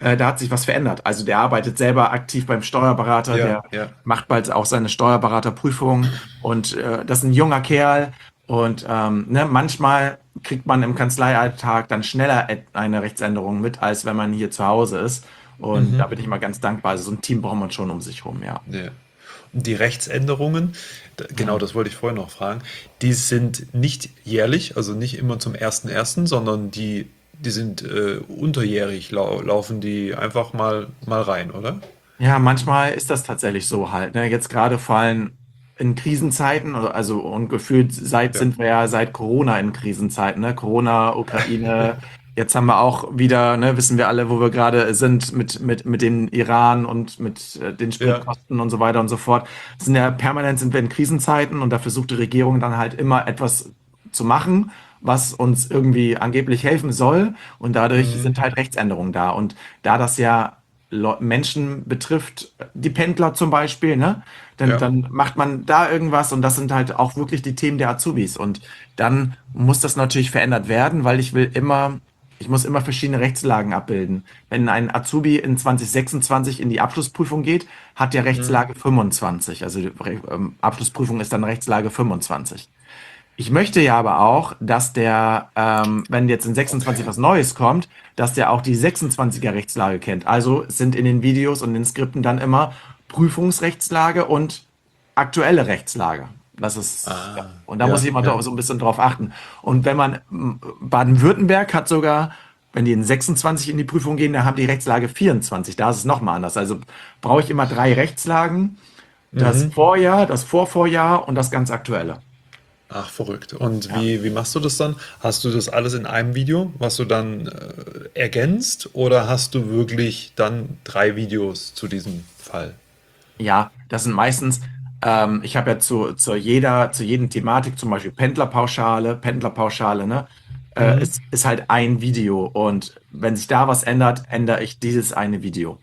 äh, da hat sich was verändert. Also der arbeitet selber aktiv beim Steuerberater, Ja, der ja. macht bald auch seine Steuerberaterprüfung und äh, das ist ein junger Kerl und ähm, ne, manchmal kriegt man im Kanzleialltag dann schneller et- eine Rechtsänderung mit, als wenn man hier zu Hause ist. Und da Mhm. bin ich mal ganz dankbar. Also so ein Team braucht man schon um sich rum, ja. Ja. Und die Rechtsänderungen, d- genau Mhm. das wollte ich vorher noch fragen, die sind nicht jährlich, also nicht immer zum ersten ersten, sondern die, die sind äh, unterjährig, lau laufen die einfach mal, mal rein, oder? Ja, manchmal ist das tatsächlich so halt. Ne? Jetzt gerade fallen in Krisenzeiten, also und gefühlt seit Ja. sind wir ja seit Corona in Krisenzeiten, ne? Corona, Ukraine, jetzt haben wir auch wieder, ne, wissen wir alle, wo wir gerade sind mit, mit, mit dem Iran und mit äh, den Ja. Spritkosten und so weiter und so fort. Sind ja permanent sind wir in Krisenzeiten und da versucht die Regierung dann halt immer etwas zu machen, was uns irgendwie angeblich helfen soll. Und dadurch Mhm. sind halt Rechtsänderungen da. Und da das ja Leu- Menschen betrifft, die Pendler zum Beispiel, ne? Dann, Ja. dann macht man da irgendwas und das sind halt auch wirklich die Themen der Azubis. Und dann muss das natürlich verändert werden, weil ich will immer, ich muss immer verschiedene Rechtslagen abbilden. Wenn ein Azubi in zwanzig sechsundzwanzig in die Abschlussprüfung geht, hat der Mhm. Rechtslage fünfundzwanzig. Also die Re- ähm, Abschlussprüfung ist dann Rechtslage fünfundzwanzig. Ich möchte ja aber auch, dass der, ähm, wenn jetzt in sechsundzwanzig Okay. was Neues kommt, dass der auch die sechsundzwanziger Rechtslage kennt. Also sind in den Videos und in den Skripten dann immer Prüfungsrechtslage und aktuelle Rechtslage. Das ist, ja. Ah, Und da muss ja, ich immer ja. so ein bisschen drauf achten. Und wenn man, m, Baden-Württemberg hat sogar, wenn die in sechsundzwanzig in die Prüfung gehen, dann haben die Rechtslage vierundzwanzig. Da ist es nochmal anders. Also brauche ich immer drei Rechtslagen. Das Mhm. Vorjahr, das Vorvorjahr und das ganz Aktuelle. Ach, verrückt. Und Ja. wie, wie machst du das dann? Hast du das alles in einem Video, was du dann äh, ergänzt, oder hast du wirklich dann drei Videos zu diesem Fall? Ja, das sind meistens, ähm, ich habe ja zu, zu jeder, zu jedem Thematik, zum Beispiel Pendlerpauschale, Pendlerpauschale, ne? Äh, Mhm. ist, ist halt ein Video. Und wenn sich da was ändert, ändere ich dieses eine Video.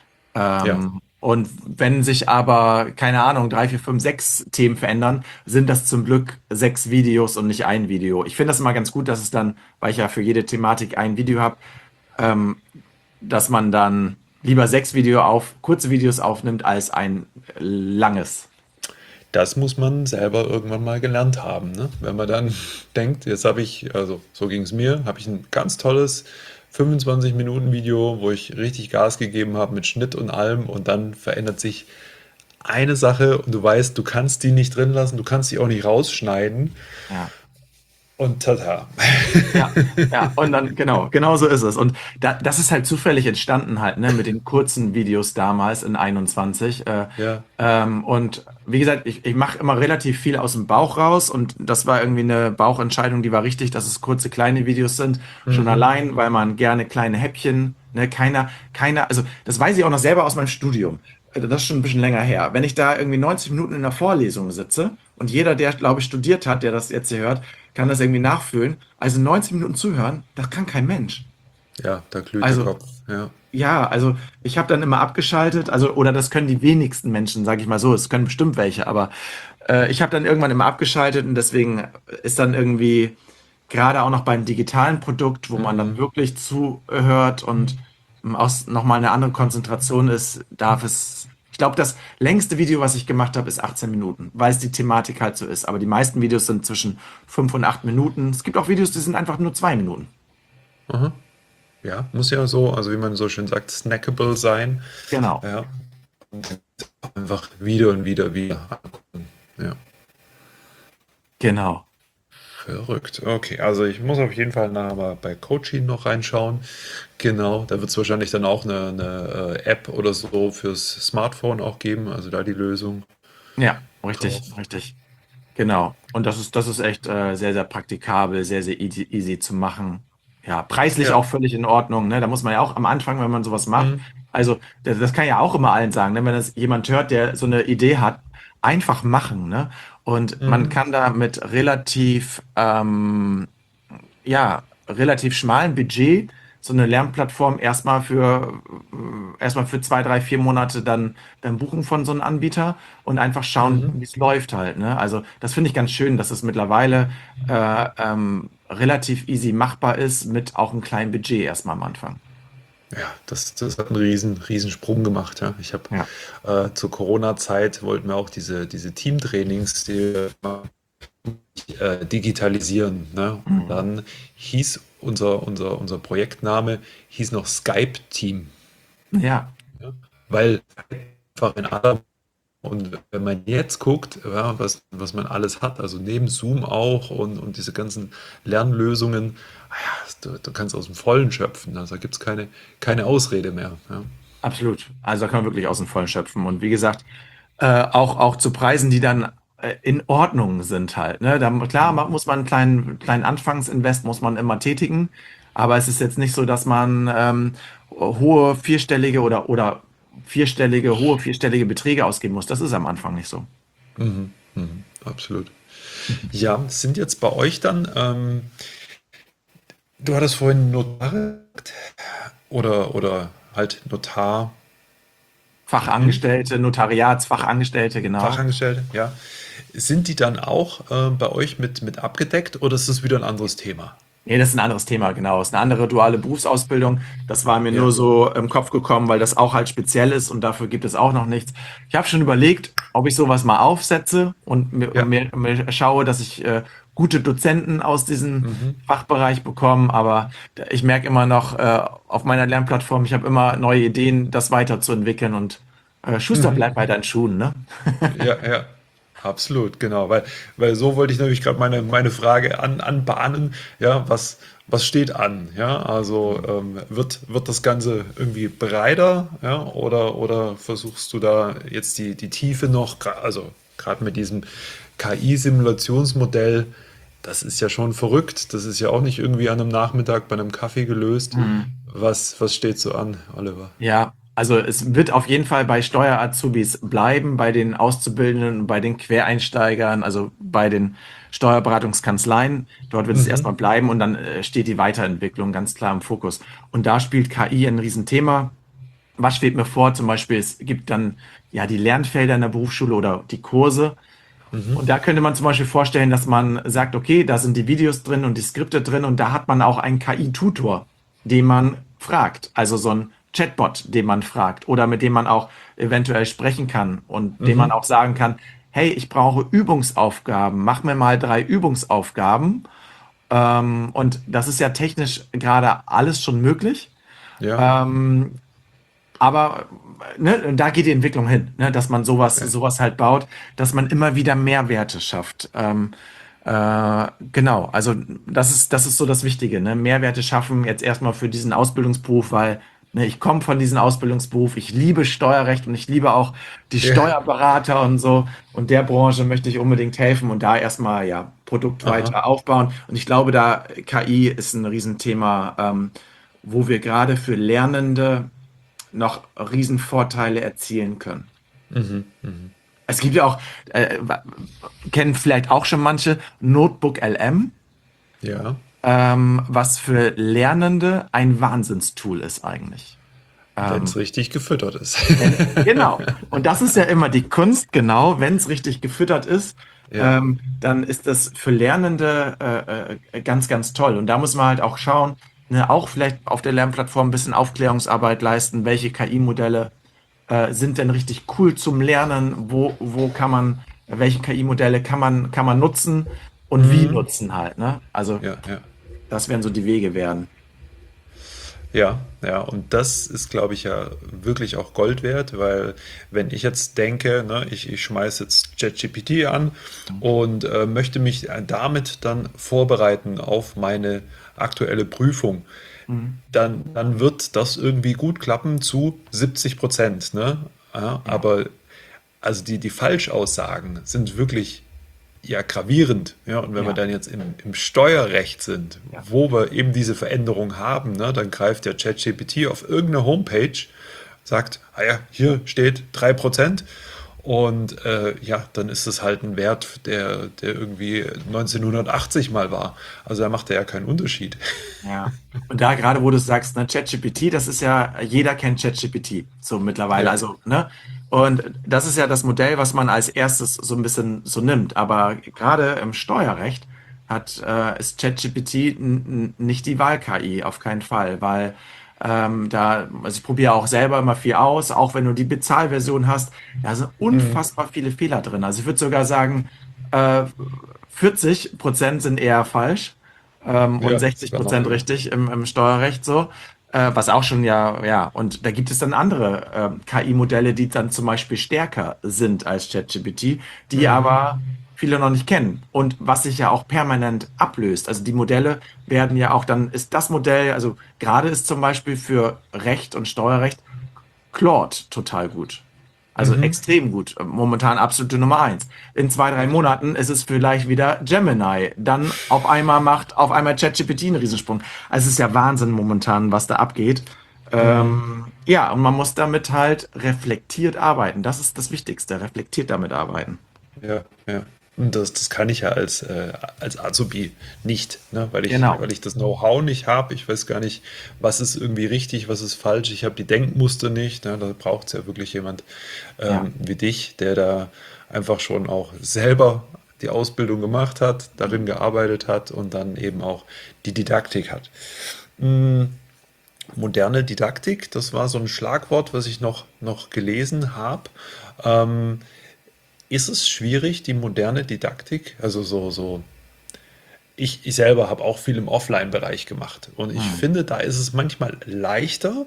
Ja. Ähm, und wenn sich aber, keine Ahnung, drei, vier, fünf, sechs Themen verändern, sind das zum Glück sechs Videos und nicht ein Video. Ich finde das immer ganz gut, dass es dann, weil ich ja für jede Thematik ein Video habe, ähm, dass man dann lieber sechs Video auf, kurze Videos aufnimmt als ein langes. Das muss man selber irgendwann mal gelernt haben, ne? Wenn man dann denkt, jetzt habe ich, also so ging es mir, habe ich ein ganz tolles fünfundzwanzig Minuten Video, wo ich richtig Gas gegeben habe mit Schnitt und allem, und dann verändert sich eine Sache und du weißt, du kannst die nicht drin lassen, du kannst die auch nicht rausschneiden, Ja. und tata. Ja, ja, und dann, genau, genau so ist es. Und da, das ist halt zufällig entstanden halt, ne, mit den kurzen Videos damals in einundzwanzig. Äh, Ja. ähm, und wie gesagt, ich, ich mache immer relativ viel aus dem Bauch raus und das war irgendwie eine Bauchentscheidung, die war richtig, dass es kurze, kleine Videos sind. Schon Mhm. allein, weil man gerne kleine Häppchen, ne, keiner, keiner, also das weiß ich auch noch selber aus meinem Studium. Äh, Das ist schon ein bisschen länger her. Wenn ich da irgendwie neunzig Minuten in der Vorlesung sitze und jeder, der, glaube ich, studiert hat, der das jetzt hier hört, kann das irgendwie nachfühlen. Also neunzig Minuten zuhören, das kann kein Mensch. Ja, da glüht der Also Kopf. Ja. ja, also ich habe dann immer abgeschaltet, also oder das können die wenigsten Menschen, sage ich mal so, es können bestimmt welche, aber äh, ich habe dann irgendwann immer abgeschaltet und deswegen ist dann irgendwie gerade auch noch beim digitalen Produkt, wo man dann Mhm. wirklich zuhört und ähm, aus nochmal eine andere Konzentration ist, darf es. Ich glaube, das längste Video, was ich gemacht habe, ist achtzehn Minuten, weil es die Thematik halt so ist. Aber die meisten Videos sind zwischen fünf und acht Minuten. Es gibt auch Videos, die sind einfach nur zwei Minuten. Aha. Ja, muss ja so, also wie man so schön sagt, snackable sein. Genau, Ja. Einfach wieder und wieder wieder angucken. Ja. genau. Verrückt. Okay, also ich muss auf jeden Fall nachher mal bei Coaching noch reinschauen. Genau, da wird es wahrscheinlich dann auch eine, eine äh, App oder so fürs Smartphone auch geben, also da die Lösung Ja, richtig, drauf. richtig. Genau. Und das ist, das ist echt äh, sehr, sehr praktikabel, sehr, sehr easy, easy zu machen. Ja, preislich Ja. auch völlig in Ordnung. Ne? Da muss man ja auch am Anfang, wenn man sowas macht, Mhm. also das, das kann ja auch immer allen sagen, ne? Wenn das jemand hört, der so eine Idee hat, einfach machen. Ne? Und man Mhm. kann da mit relativ ähm, ja, relativ schmalen Budget so eine Lernplattform erstmal für äh, erstmal für zwei, drei, vier Monate dann, dann buchen von so einem Anbieter und einfach schauen, Mhm. wie es läuft halt. Ne? Also das finde ich ganz schön, dass es mittlerweile äh, ähm, relativ easy machbar ist mit auch einem kleinen Budget erstmal am Anfang. Ja, das, das hat einen riesen, riesen Sprung gemacht. Ja. Ich habe Ja. äh, zur Corona-Zeit wollten wir auch diese, diese Teamtrainings die, äh, digitalisieren. Ne? Und Mhm. dann hieß unser, unser, unser Projektname hieß noch Skype-Team. Ja, Ja? Weil einfach in aller und wenn man jetzt guckt, ja, was, was man alles hat, also neben Zoom auch und, und diese ganzen Lernlösungen, ah ja, du, du kannst aus dem Vollen schöpfen. Also da gibt es keine, keine Ausrede mehr. Ja. absolut. Also da kann man wirklich aus dem Vollen schöpfen. Und wie gesagt, äh, auch, auch zu Preisen, die dann äh, in Ordnung sind halt. Ne? Da, klar, Mhm. ma- muss man einen kleinen, kleinen Anfangsinvest muss man immer tätigen, aber es ist jetzt nicht so, dass man ähm, hohe vierstellige oder, oder vierstellige, hohe vierstellige Beträge ausgeben muss. Das ist am Anfang nicht so. Mhm. Mhm. Absolut. Ja, sind jetzt bei euch dann, ähm, du hattest vorhin Notar gesagt, oder, oder halt Notar, hm? Fachangestellte, Notariatsfachangestellte, genau. Fachangestellte, ja. Sind die dann auch äh, bei euch mit, mit abgedeckt oder ist das wieder ein anderes Thema? Nee, das ist ein anderes Thema, genau. Das ist eine andere duale Berufsausbildung. Das war mir nur Ja, so im Kopf gekommen, weil das auch halt speziell ist und dafür gibt es auch noch nichts. Ich habe schon überlegt, ob ich sowas mal aufsetze und mir, und ja. mir, mir schaue, dass ich äh, gute Dozenten aus diesem Mhm. Fachbereich bekomme. Aber ich merke immer noch äh, auf meiner Lernplattform, ich habe immer neue Ideen, das weiterzuentwickeln und äh, Schuster Mhm. bleibt bei deinen Schuhen, ne? Ja, ja, absolut, genau. Weil, weil so wollte ich nämlich gerade meine, meine Frage an, anbahnen. Ja, was, was steht an? Ja, also ähm, wird, wird das Ganze irgendwie breiter? Ja, oder, oder versuchst du da jetzt die, die Tiefe noch, gra- also gerade mit diesem K I-Simulationsmodell, das ist ja schon verrückt. Das ist ja auch nicht irgendwie an einem Nachmittag bei einem Kaffee gelöst. Mhm. Was, was steht so an, Oliver? Ja, also es wird auf jeden Fall bei Steuerazubis bleiben, bei den Auszubildenden, bei den Quereinsteigern, also bei den Steuerberatungskanzleien. Dort wird es Mhm. erstmal bleiben und dann äh, steht die Weiterentwicklung ganz klar im Fokus. Und da spielt K I ein Riesenthema. Was schwebt mir vor? Zum Beispiel, es gibt dann ja die Lernfelder in der Berufsschule oder die Kurse. Mhm. Und da könnte man zum Beispiel vorstellen, dass man sagt, okay, da sind die Videos drin und die Skripte drin und da hat man auch einen K I-Tutor, den man fragt. Also so ein Chatbot, den man fragt oder mit dem man auch eventuell sprechen kann und dem man Mhm. auch sagen kann, hey, ich brauche Übungsaufgaben, mach mir mal drei Übungsaufgaben. Ähm, und das ist ja technisch gerade alles schon möglich. Ja. Ähm, aber ne, da geht die Entwicklung hin, ne, dass man sowas, Ja. sowas halt baut, dass man immer wieder Mehrwerte schafft. Ähm, äh, genau, also das ist, das ist so das Wichtige, ne? Mehrwerte schaffen jetzt erstmal für diesen Ausbildungsberuf, weil ne, ich komme von diesem Ausbildungsberuf, ich liebe Steuerrecht und ich liebe auch die Ja. Steuerberater und so. Und der Branche möchte ich unbedingt helfen und da erstmal ja Produkt Aha. weiter aufbauen. Und ich glaube, da K I ist ein Riesenthema, ähm, wo wir gerade für Lernende noch Riesenvorteile erzielen können. Mhm. Mhm. Es gibt ja auch, äh, kennen vielleicht auch schon manche, Notebook L M, Ja, ähm, was für Lernende ein Wahnsinnstool ist eigentlich. wenn Ähm, es richtig gefüttert ist. wenn, genau. Und das ist ja immer die Kunst, genau, wenn es richtig gefüttert ist, Ja. ähm, dann ist das für Lernende äh, äh, ganz, ganz toll. Und da muss man halt auch schauen, ne, auch vielleicht auf der Lernplattform ein bisschen Aufklärungsarbeit leisten, welche K I-Modelle äh, sind denn richtig cool zum Lernen? Wo, wo kann man, welche K I-Modelle kann man, kann man nutzen und wie Mhm. nutzen halt, ne? Also, Ja, ja. das werden so die Wege werden. Ja, ja, und das ist, glaube ich, ja wirklich auch Gold wert, weil wenn ich jetzt denke, ne, ich, ich schmeiße jetzt ChatGPT an und äh, möchte mich damit dann vorbereiten auf meine aktuelle Prüfung, Mhm. dann, dann wird das irgendwie gut klappen zu siebzig Prozent, ne? Ja, Ja, aber also die, die Falschaussagen sind wirklich ja gravierend. Ja, und wenn wir ja, dann jetzt im, im Steuerrecht sind, ja. wo wir eben diese Veränderung haben, ne, dann greift der ChatGPT auf irgendeine Homepage, sagt, ah ja, hier steht drei Prozent und äh, ja, dann ist es halt ein Wert, der, der irgendwie neunzehnhundertachtzig mal war. Also da macht er ja keinen Unterschied. Ja. Und da gerade, wo du sagst, ne, ChatGPT, das ist ja, jeder kennt ChatGPT, so mittlerweile, Ja, also, ne? Und das ist ja das Modell, was man als erstes so ein bisschen so nimmt. Aber gerade im Steuerrecht hat, äh, ist ChatGPT n- n- nicht die Wahl-K I, auf keinen Fall, weil Ähm, da, also ich probiere auch selber immer viel aus, auch wenn du die Bezahlversion hast, da sind Mhm. unfassbar viele Fehler drin. Also ich würde sogar sagen, äh, vierzig Prozent sind eher falsch ähm, und Ja, sechzig sogar noch Prozent mehr. richtig im, im Steuerrecht so. Äh, was auch schon ja, ja, und da gibt es dann andere ähm, K I-Modelle, die dann zum Beispiel stärker sind als ChatGPT, die Mhm. aber viele noch nicht kennen. Und was sich ja auch permanent ablöst. Also die Modelle werden ja auch dann, ist das Modell, also gerade ist zum Beispiel für Recht und Steuerrecht Claude total gut. Also Mhm. extrem gut. Momentan absolute Nummer eins. In zwei, drei Monaten ist es vielleicht wieder Gemini. Dann auf einmal macht auf einmal ChatGPT einen Riesensprung. Also es ist ja Wahnsinn momentan, was da abgeht. Mhm. Ähm, ja, und man muss damit halt reflektiert arbeiten. Das ist das Wichtigste, reflektiert damit arbeiten. Ja, ja. Und das, das kann ich ja als, äh, als Azubi nicht, ne? Weil ich, Genau. weil ich das Know-how nicht habe. Ich weiß gar nicht, was ist irgendwie richtig, was ist falsch. Ich habe die Denkmuster nicht. Ne? Da braucht es ja wirklich jemand Ja. ähm, wie dich, der da einfach schon auch selber die Ausbildung gemacht hat, darin gearbeitet hat und dann eben auch die Didaktik hat. Mm, moderne Didaktik, das war so ein Schlagwort, was ich noch, noch gelesen habe. Ähm, ist es schwierig, die moderne Didaktik, also so, so, ich, ich selber habe auch viel im Offline-Bereich gemacht und ich Hm. finde, da ist es manchmal leichter,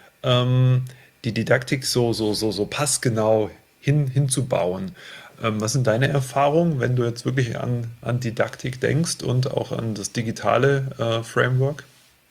ähm, die Didaktik so, so, so, so passgenau hin, hinzubauen. Ähm, was sind deine Erfahrungen, wenn du jetzt wirklich an, an Didaktik denkst und auch an das digitale äh, Framework?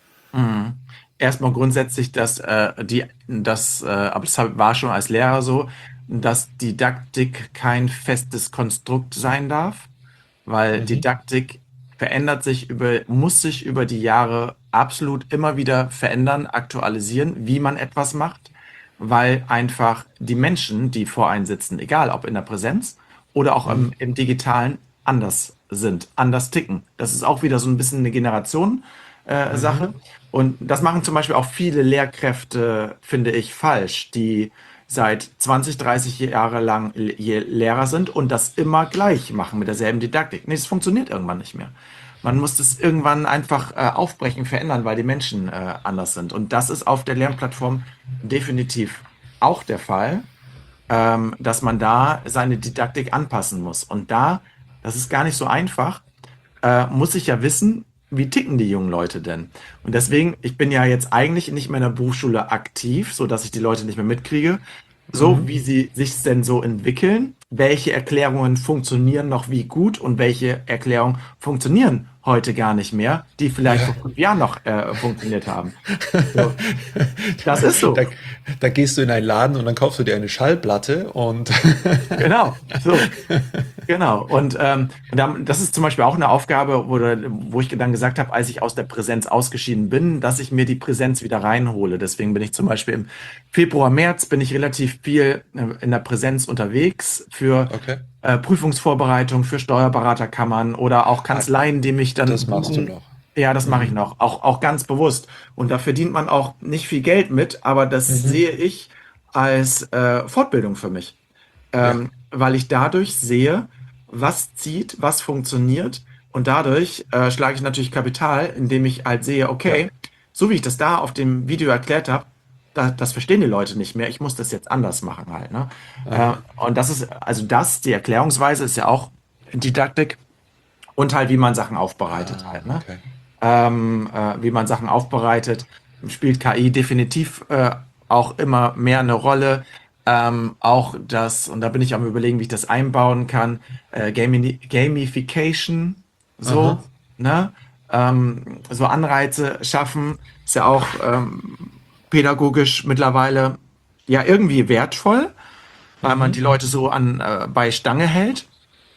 Mhm. Erstmal grundsätzlich, dass äh, die, das, äh, aber das hab- war schon als Lehrer so, dass Didaktik kein festes Konstrukt sein darf, weil Mhm. Didaktik verändert sich über, muss sich über die Jahre absolut immer wieder verändern, aktualisieren, wie man etwas macht, weil einfach die Menschen, die vor einem sitzen, egal ob in der Präsenz oder auch Mhm. im, im Digitalen, anders sind, anders ticken. Das ist auch wieder so ein bisschen eine Generation, äh, Mhm. Sache. Und das machen zum Beispiel auch viele Lehrkräfte, finde ich, falsch, die seit zwanzig, dreißig Jahre lang Le- Lehrer sind und das immer gleich machen mit derselben Didaktik. Nee, es funktioniert irgendwann nicht mehr. Man muss es irgendwann einfach äh, aufbrechen, verändern, weil die Menschen äh, anders sind. Und das ist auf der Lernplattform definitiv auch der Fall, ähm, dass man da seine Didaktik anpassen muss. Und da, das ist gar nicht so einfach, äh, muss ich ja wissen, wie ticken die jungen Leute denn? Und deswegen, ich bin ja jetzt eigentlich nicht mehr in der Berufsschule aktiv, so dass ich die Leute nicht mehr mitkriege, so Mhm. wie sie sich denn so entwickeln, welche Erklärungen funktionieren noch wie gut und welche Erklärungen funktionieren heute gar nicht mehr, die vielleicht Ja. vor fünf Jahren noch äh, funktioniert haben. So, das ist Da, so. da gehst du in einen Laden und dann kaufst du dir eine Schallplatte und Genau. So. Genau. Und, ähm, und dann, das ist zum Beispiel auch eine Aufgabe, wo, wo ich dann gesagt habe, als ich aus der Präsenz ausgeschieden bin, dass ich mir die Präsenz wieder reinhole. Deswegen bin ich zum Beispiel im Februar, März bin ich relativ viel äh, in der Präsenz unterwegs für okay. äh, Prüfungsvorbereitung, für Steuerberaterkammern oder auch Ah, Kanzleien, die mich dann das machst du buchen. noch. Ja, das mache ich Mhm. noch, auch, auch ganz bewusst. Und da verdient man auch nicht viel Geld mit, aber das Mhm. sehe ich als äh, Fortbildung für mich, Ja. ähm, weil ich dadurch sehe, was zieht, was funktioniert. Und dadurch äh, schlage ich natürlich Kapital, indem ich halt sehe, Ja. okay, so wie ich das da auf dem Video erklärt habe, da, das verstehen die Leute nicht mehr. Ich muss das jetzt anders machen halt. Ne? Äh, Aha. und das ist, also das, die Erklärungsweise ist ja auch Didaktik und halt, wie man Sachen aufbereitet Ah, halt. Ne? okay. Ähm, äh, wie man Sachen aufbereitet, spielt K I definitiv äh, auch immer mehr eine Rolle. Ähm, auch das, und da bin ich am Überlegen, wie ich das einbauen kann, äh, Gami Gamification, Aha. so, ne? Ähm, so Anreize schaffen, ist ja auch ähm, pädagogisch mittlerweile ja irgendwie wertvoll, weil man Mhm. die Leute so an äh, bei Stange hält.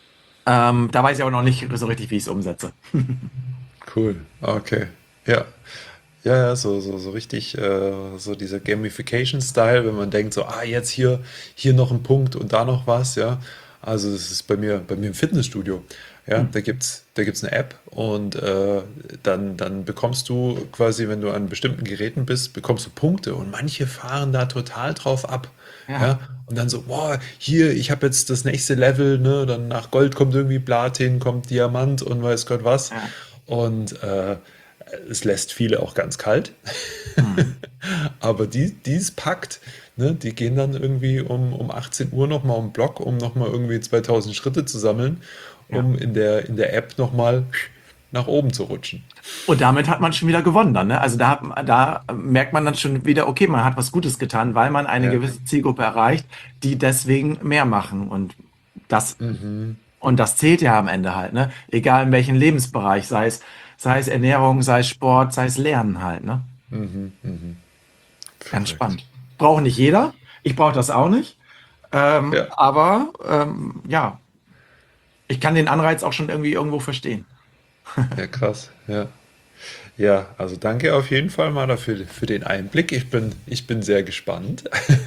Ähm, da weiß ich aber noch nicht so richtig, wie ich es umsetze. Cool. Okay. Ja. Ja, ja, so, so, so richtig, äh, so dieser Gamification-Style, wenn man denkt, so, ah, jetzt hier, hier noch ein Punkt und da noch was, ja. Also das ist bei mir, bei mir im Fitnessstudio. Ja, Hm. da gibt's, da gibt's eine App und äh, dann, dann bekommst du quasi, wenn du an bestimmten Geräten bist, bekommst du Punkte und manche fahren da total drauf ab. Ja, Ja, und dann so, boah, hier, ich habe jetzt das nächste Level, ne, dann nach Gold kommt irgendwie Platin, kommt Diamant und weiß Gott was. ja. Und äh, es lässt viele auch ganz kalt. Mhm. Aber die, die es packt, ne, die gehen dann irgendwie um, um achtzehn Uhr nochmal um den Block, um nochmal irgendwie zweitausend Schritte zu sammeln, Ja. um in der, in der App nochmal nach oben zu rutschen. Und damit hat man schon wieder gewonnen dann, ne? Also da, hat- da merkt man dann schon wieder, okay, man hat was Gutes getan, weil man eine Ja. gewisse Zielgruppe erreicht, die deswegen mehr machen. Und das, Mhm. und das zählt ja am Ende halt, ne? Egal in welchem Lebensbereich, sei es, sei es Ernährung, sei es Sport, sei es Lernen halt, ne? Mhm. Mhm. Ganz Verrückt. spannend. Braucht nicht jeder. Ich brauche das auch nicht. Ähm, Ja, aber ähm, ja, ich kann den Anreiz auch schon irgendwie irgendwo verstehen. ja, krass. Ja. Ja, also danke auf jeden Fall mal dafür für den Einblick. Ich bin, ich bin sehr gespannt.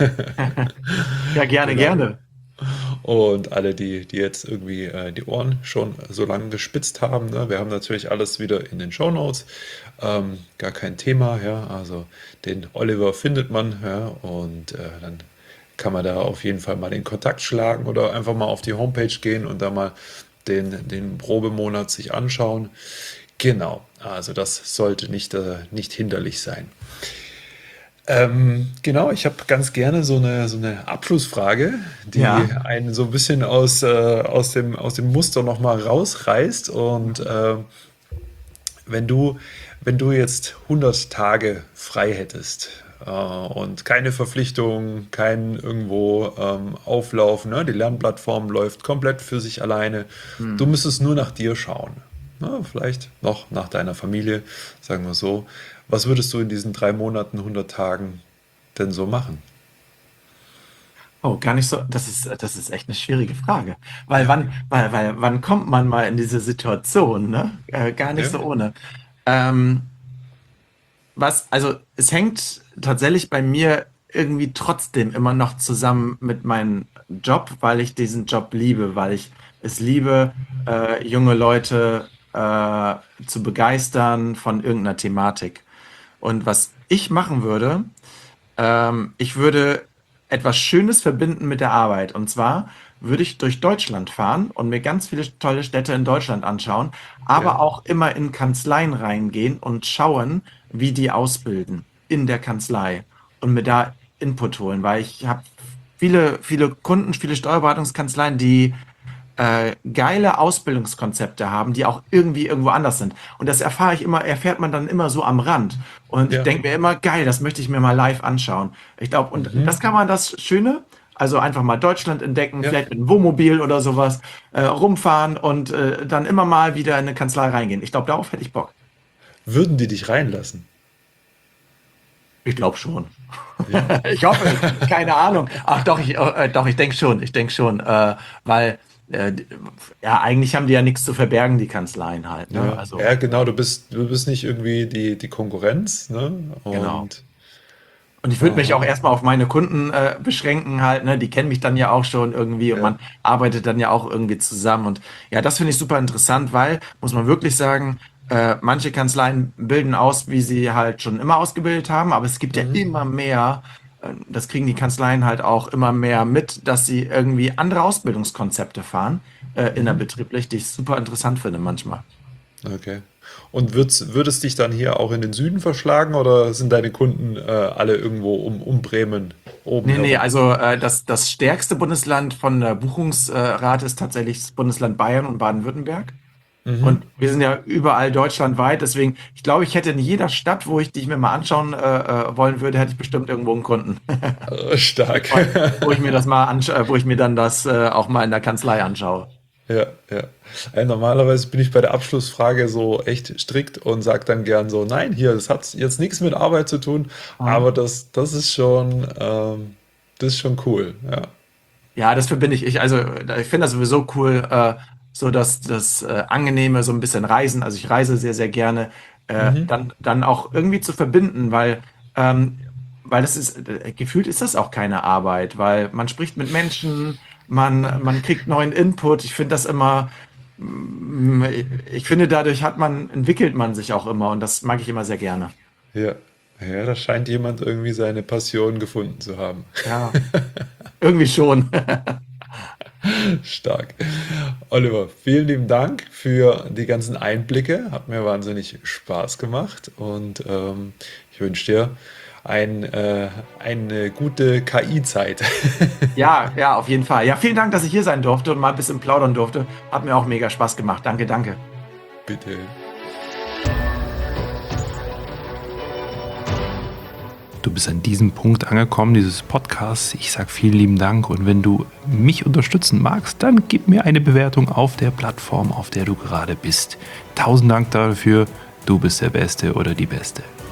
Ja, gerne, Genau. gerne. Und alle, die, die jetzt irgendwie äh, die Ohren schon so lange gespitzt haben, ne, wir haben natürlich alles wieder in den Shownotes. Ähm, gar kein Thema, ja. Also den Oliver findet man, ja, und äh, dann kann man da auf jeden Fall mal in Kontakt schlagen oder einfach mal auf die Homepage gehen und da mal den, den Probemonat sich anschauen. Genau, also das sollte nicht, äh, nicht hinderlich sein. Ähm, genau, ich habe ganz gerne so eine, so eine Abschlussfrage, die Ja. einen so ein bisschen aus, äh, aus dem, aus dem Muster nochmal rausreißt. Und äh, wenn du, wenn du jetzt hundert Tage frei hättest äh, und keine Verpflichtung, kein irgendwo ähm, Auflaufen, ne? Die Lernplattform läuft komplett für sich alleine. Du Hm. müsstest nur nach dir schauen. Ne? Vielleicht noch nach deiner Familie, sagen wir so. Was würdest du in diesen drei Monaten, hundert Tagen denn so machen? Oh, gar nicht so. Das ist, das ist echt eine schwierige Frage. Weil Ja, wann, weil, weil, wann kommt man mal in diese Situation, ne? Äh, gar nicht ja, so ohne. Ähm, was, also es hängt tatsächlich bei mir irgendwie trotzdem immer noch zusammen mit meinem Job, weil ich diesen Job liebe, weil ich es liebe, äh, junge Leute äh, zu begeistern von irgendeiner Thematik. Und was ich machen würde, ähm, ich würde etwas Schönes verbinden mit der Arbeit. Und zwar würde ich durch Deutschland fahren und mir ganz viele tolle Städte in Deutschland anschauen, ja. aber auch immer in Kanzleien reingehen und schauen, wie die ausbilden in der Kanzlei und mir da Input holen, weil ich habe viele, viele Kunden, viele Steuerberatungskanzleien, die äh, geile Ausbildungskonzepte haben, die auch irgendwie irgendwo anders sind. Und das erfahre ich immer, erfährt man dann immer so am Rand. Und ich Ja. denke mir immer, geil, das möchte ich mir mal live anschauen. Ich glaube, und Mhm. das kann man das Schöne, also einfach mal Deutschland entdecken, Ja. vielleicht mit einem Wohnmobil oder sowas, äh, rumfahren und äh, dann immer mal wieder in eine Kanzlei reingehen. Ich glaube, darauf hätte ich Bock. Würden die dich reinlassen? Ich glaube schon. Ja. Ich hoffe, keine Ahnung. Ach doch, ich, äh, doch, ich denke schon, ich denke schon, äh, weil äh, ja, eigentlich haben die ja nichts zu verbergen, die Kanzleien halt, ne? Ja, Also, ja, genau, du bist, du bist nicht irgendwie die, die Konkurrenz, ne? genau. Und Und ich würde mich auch aha, erstmal auf meine Kunden äh, beschränken halt, ne? Die kennen mich dann ja auch schon irgendwie und ja. man arbeitet dann ja auch irgendwie zusammen. Und ja, das finde ich super interessant, weil, muss man wirklich sagen, äh, manche Kanzleien bilden aus, wie sie halt schon immer ausgebildet haben, aber es gibt ja Mhm. immer mehr, äh, das kriegen die Kanzleien halt auch immer mehr mit, dass sie irgendwie andere Ausbildungskonzepte fahren, äh, Mhm. innerbetrieblich, die ich super interessant finde manchmal. Okay. Und würd's, würde es dich dann hier auch in den Süden verschlagen oder sind deine Kunden äh, alle irgendwo um, um Bremen oben Nee, nee, herum? also äh, das, das stärkste Bundesland von der Buchungsrate ist tatsächlich das Bundesland Bayern und Baden-Württemberg. Mhm. Und wir sind ja überall deutschlandweit, deswegen, ich glaube, ich hätte in jeder Stadt, wo ich die ich mir mal anschauen äh, äh, wollen würde, hätte ich bestimmt irgendwo einen Kunden, Äh, stark. wo ich mir das mal anschaue, wo ich mir dann das äh, auch mal in der Kanzlei anschaue. Ja, ja. Äh, normalerweise bin ich bei der Abschlussfrage so echt strikt und sage dann gern so, nein, hier, das hat jetzt nichts mit Arbeit zu tun, Mhm. aber das, das ist schon, ähm, das ist schon cool. Ja, Ja, das verbinde ich. Ich also, äh, ich finde das sowieso cool, äh, so dass das äh, Angenehme, so ein bisschen Reisen. Also ich reise sehr, sehr gerne, äh, mhm. dann, dann auch irgendwie zu verbinden, weil, ähm, weil das ist, äh, gefühlt ist das auch keine Arbeit, weil man spricht mit Menschen, man, man kriegt neuen Input. Ich finde das immer, mm, ich finde, dadurch hat man, entwickelt man sich auch immer und das mag ich immer sehr gerne. Ja, ja, da scheint jemand irgendwie seine Passion gefunden zu haben. Ja, irgendwie schon. Stark. Oliver, vielen lieben Dank für die ganzen Einblicke. Hat mir wahnsinnig Spaß gemacht und ähm, ich wünsche dir ein, äh, eine gute K I-Zeit. Ja, ja, auf jeden Fall. Ja, vielen Dank, dass ich hier sein durfte und mal ein bisschen plaudern durfte. Hat mir auch mega Spaß gemacht. Danke, danke. Bitte. Du bist an diesem Punkt angekommen, dieses Podcasts. Ich sage vielen lieben Dank und wenn du mich unterstützen magst, dann gib mir eine Bewertung auf der Plattform, auf der du gerade bist. Tausend Dank dafür. Du bist der Beste oder die Beste.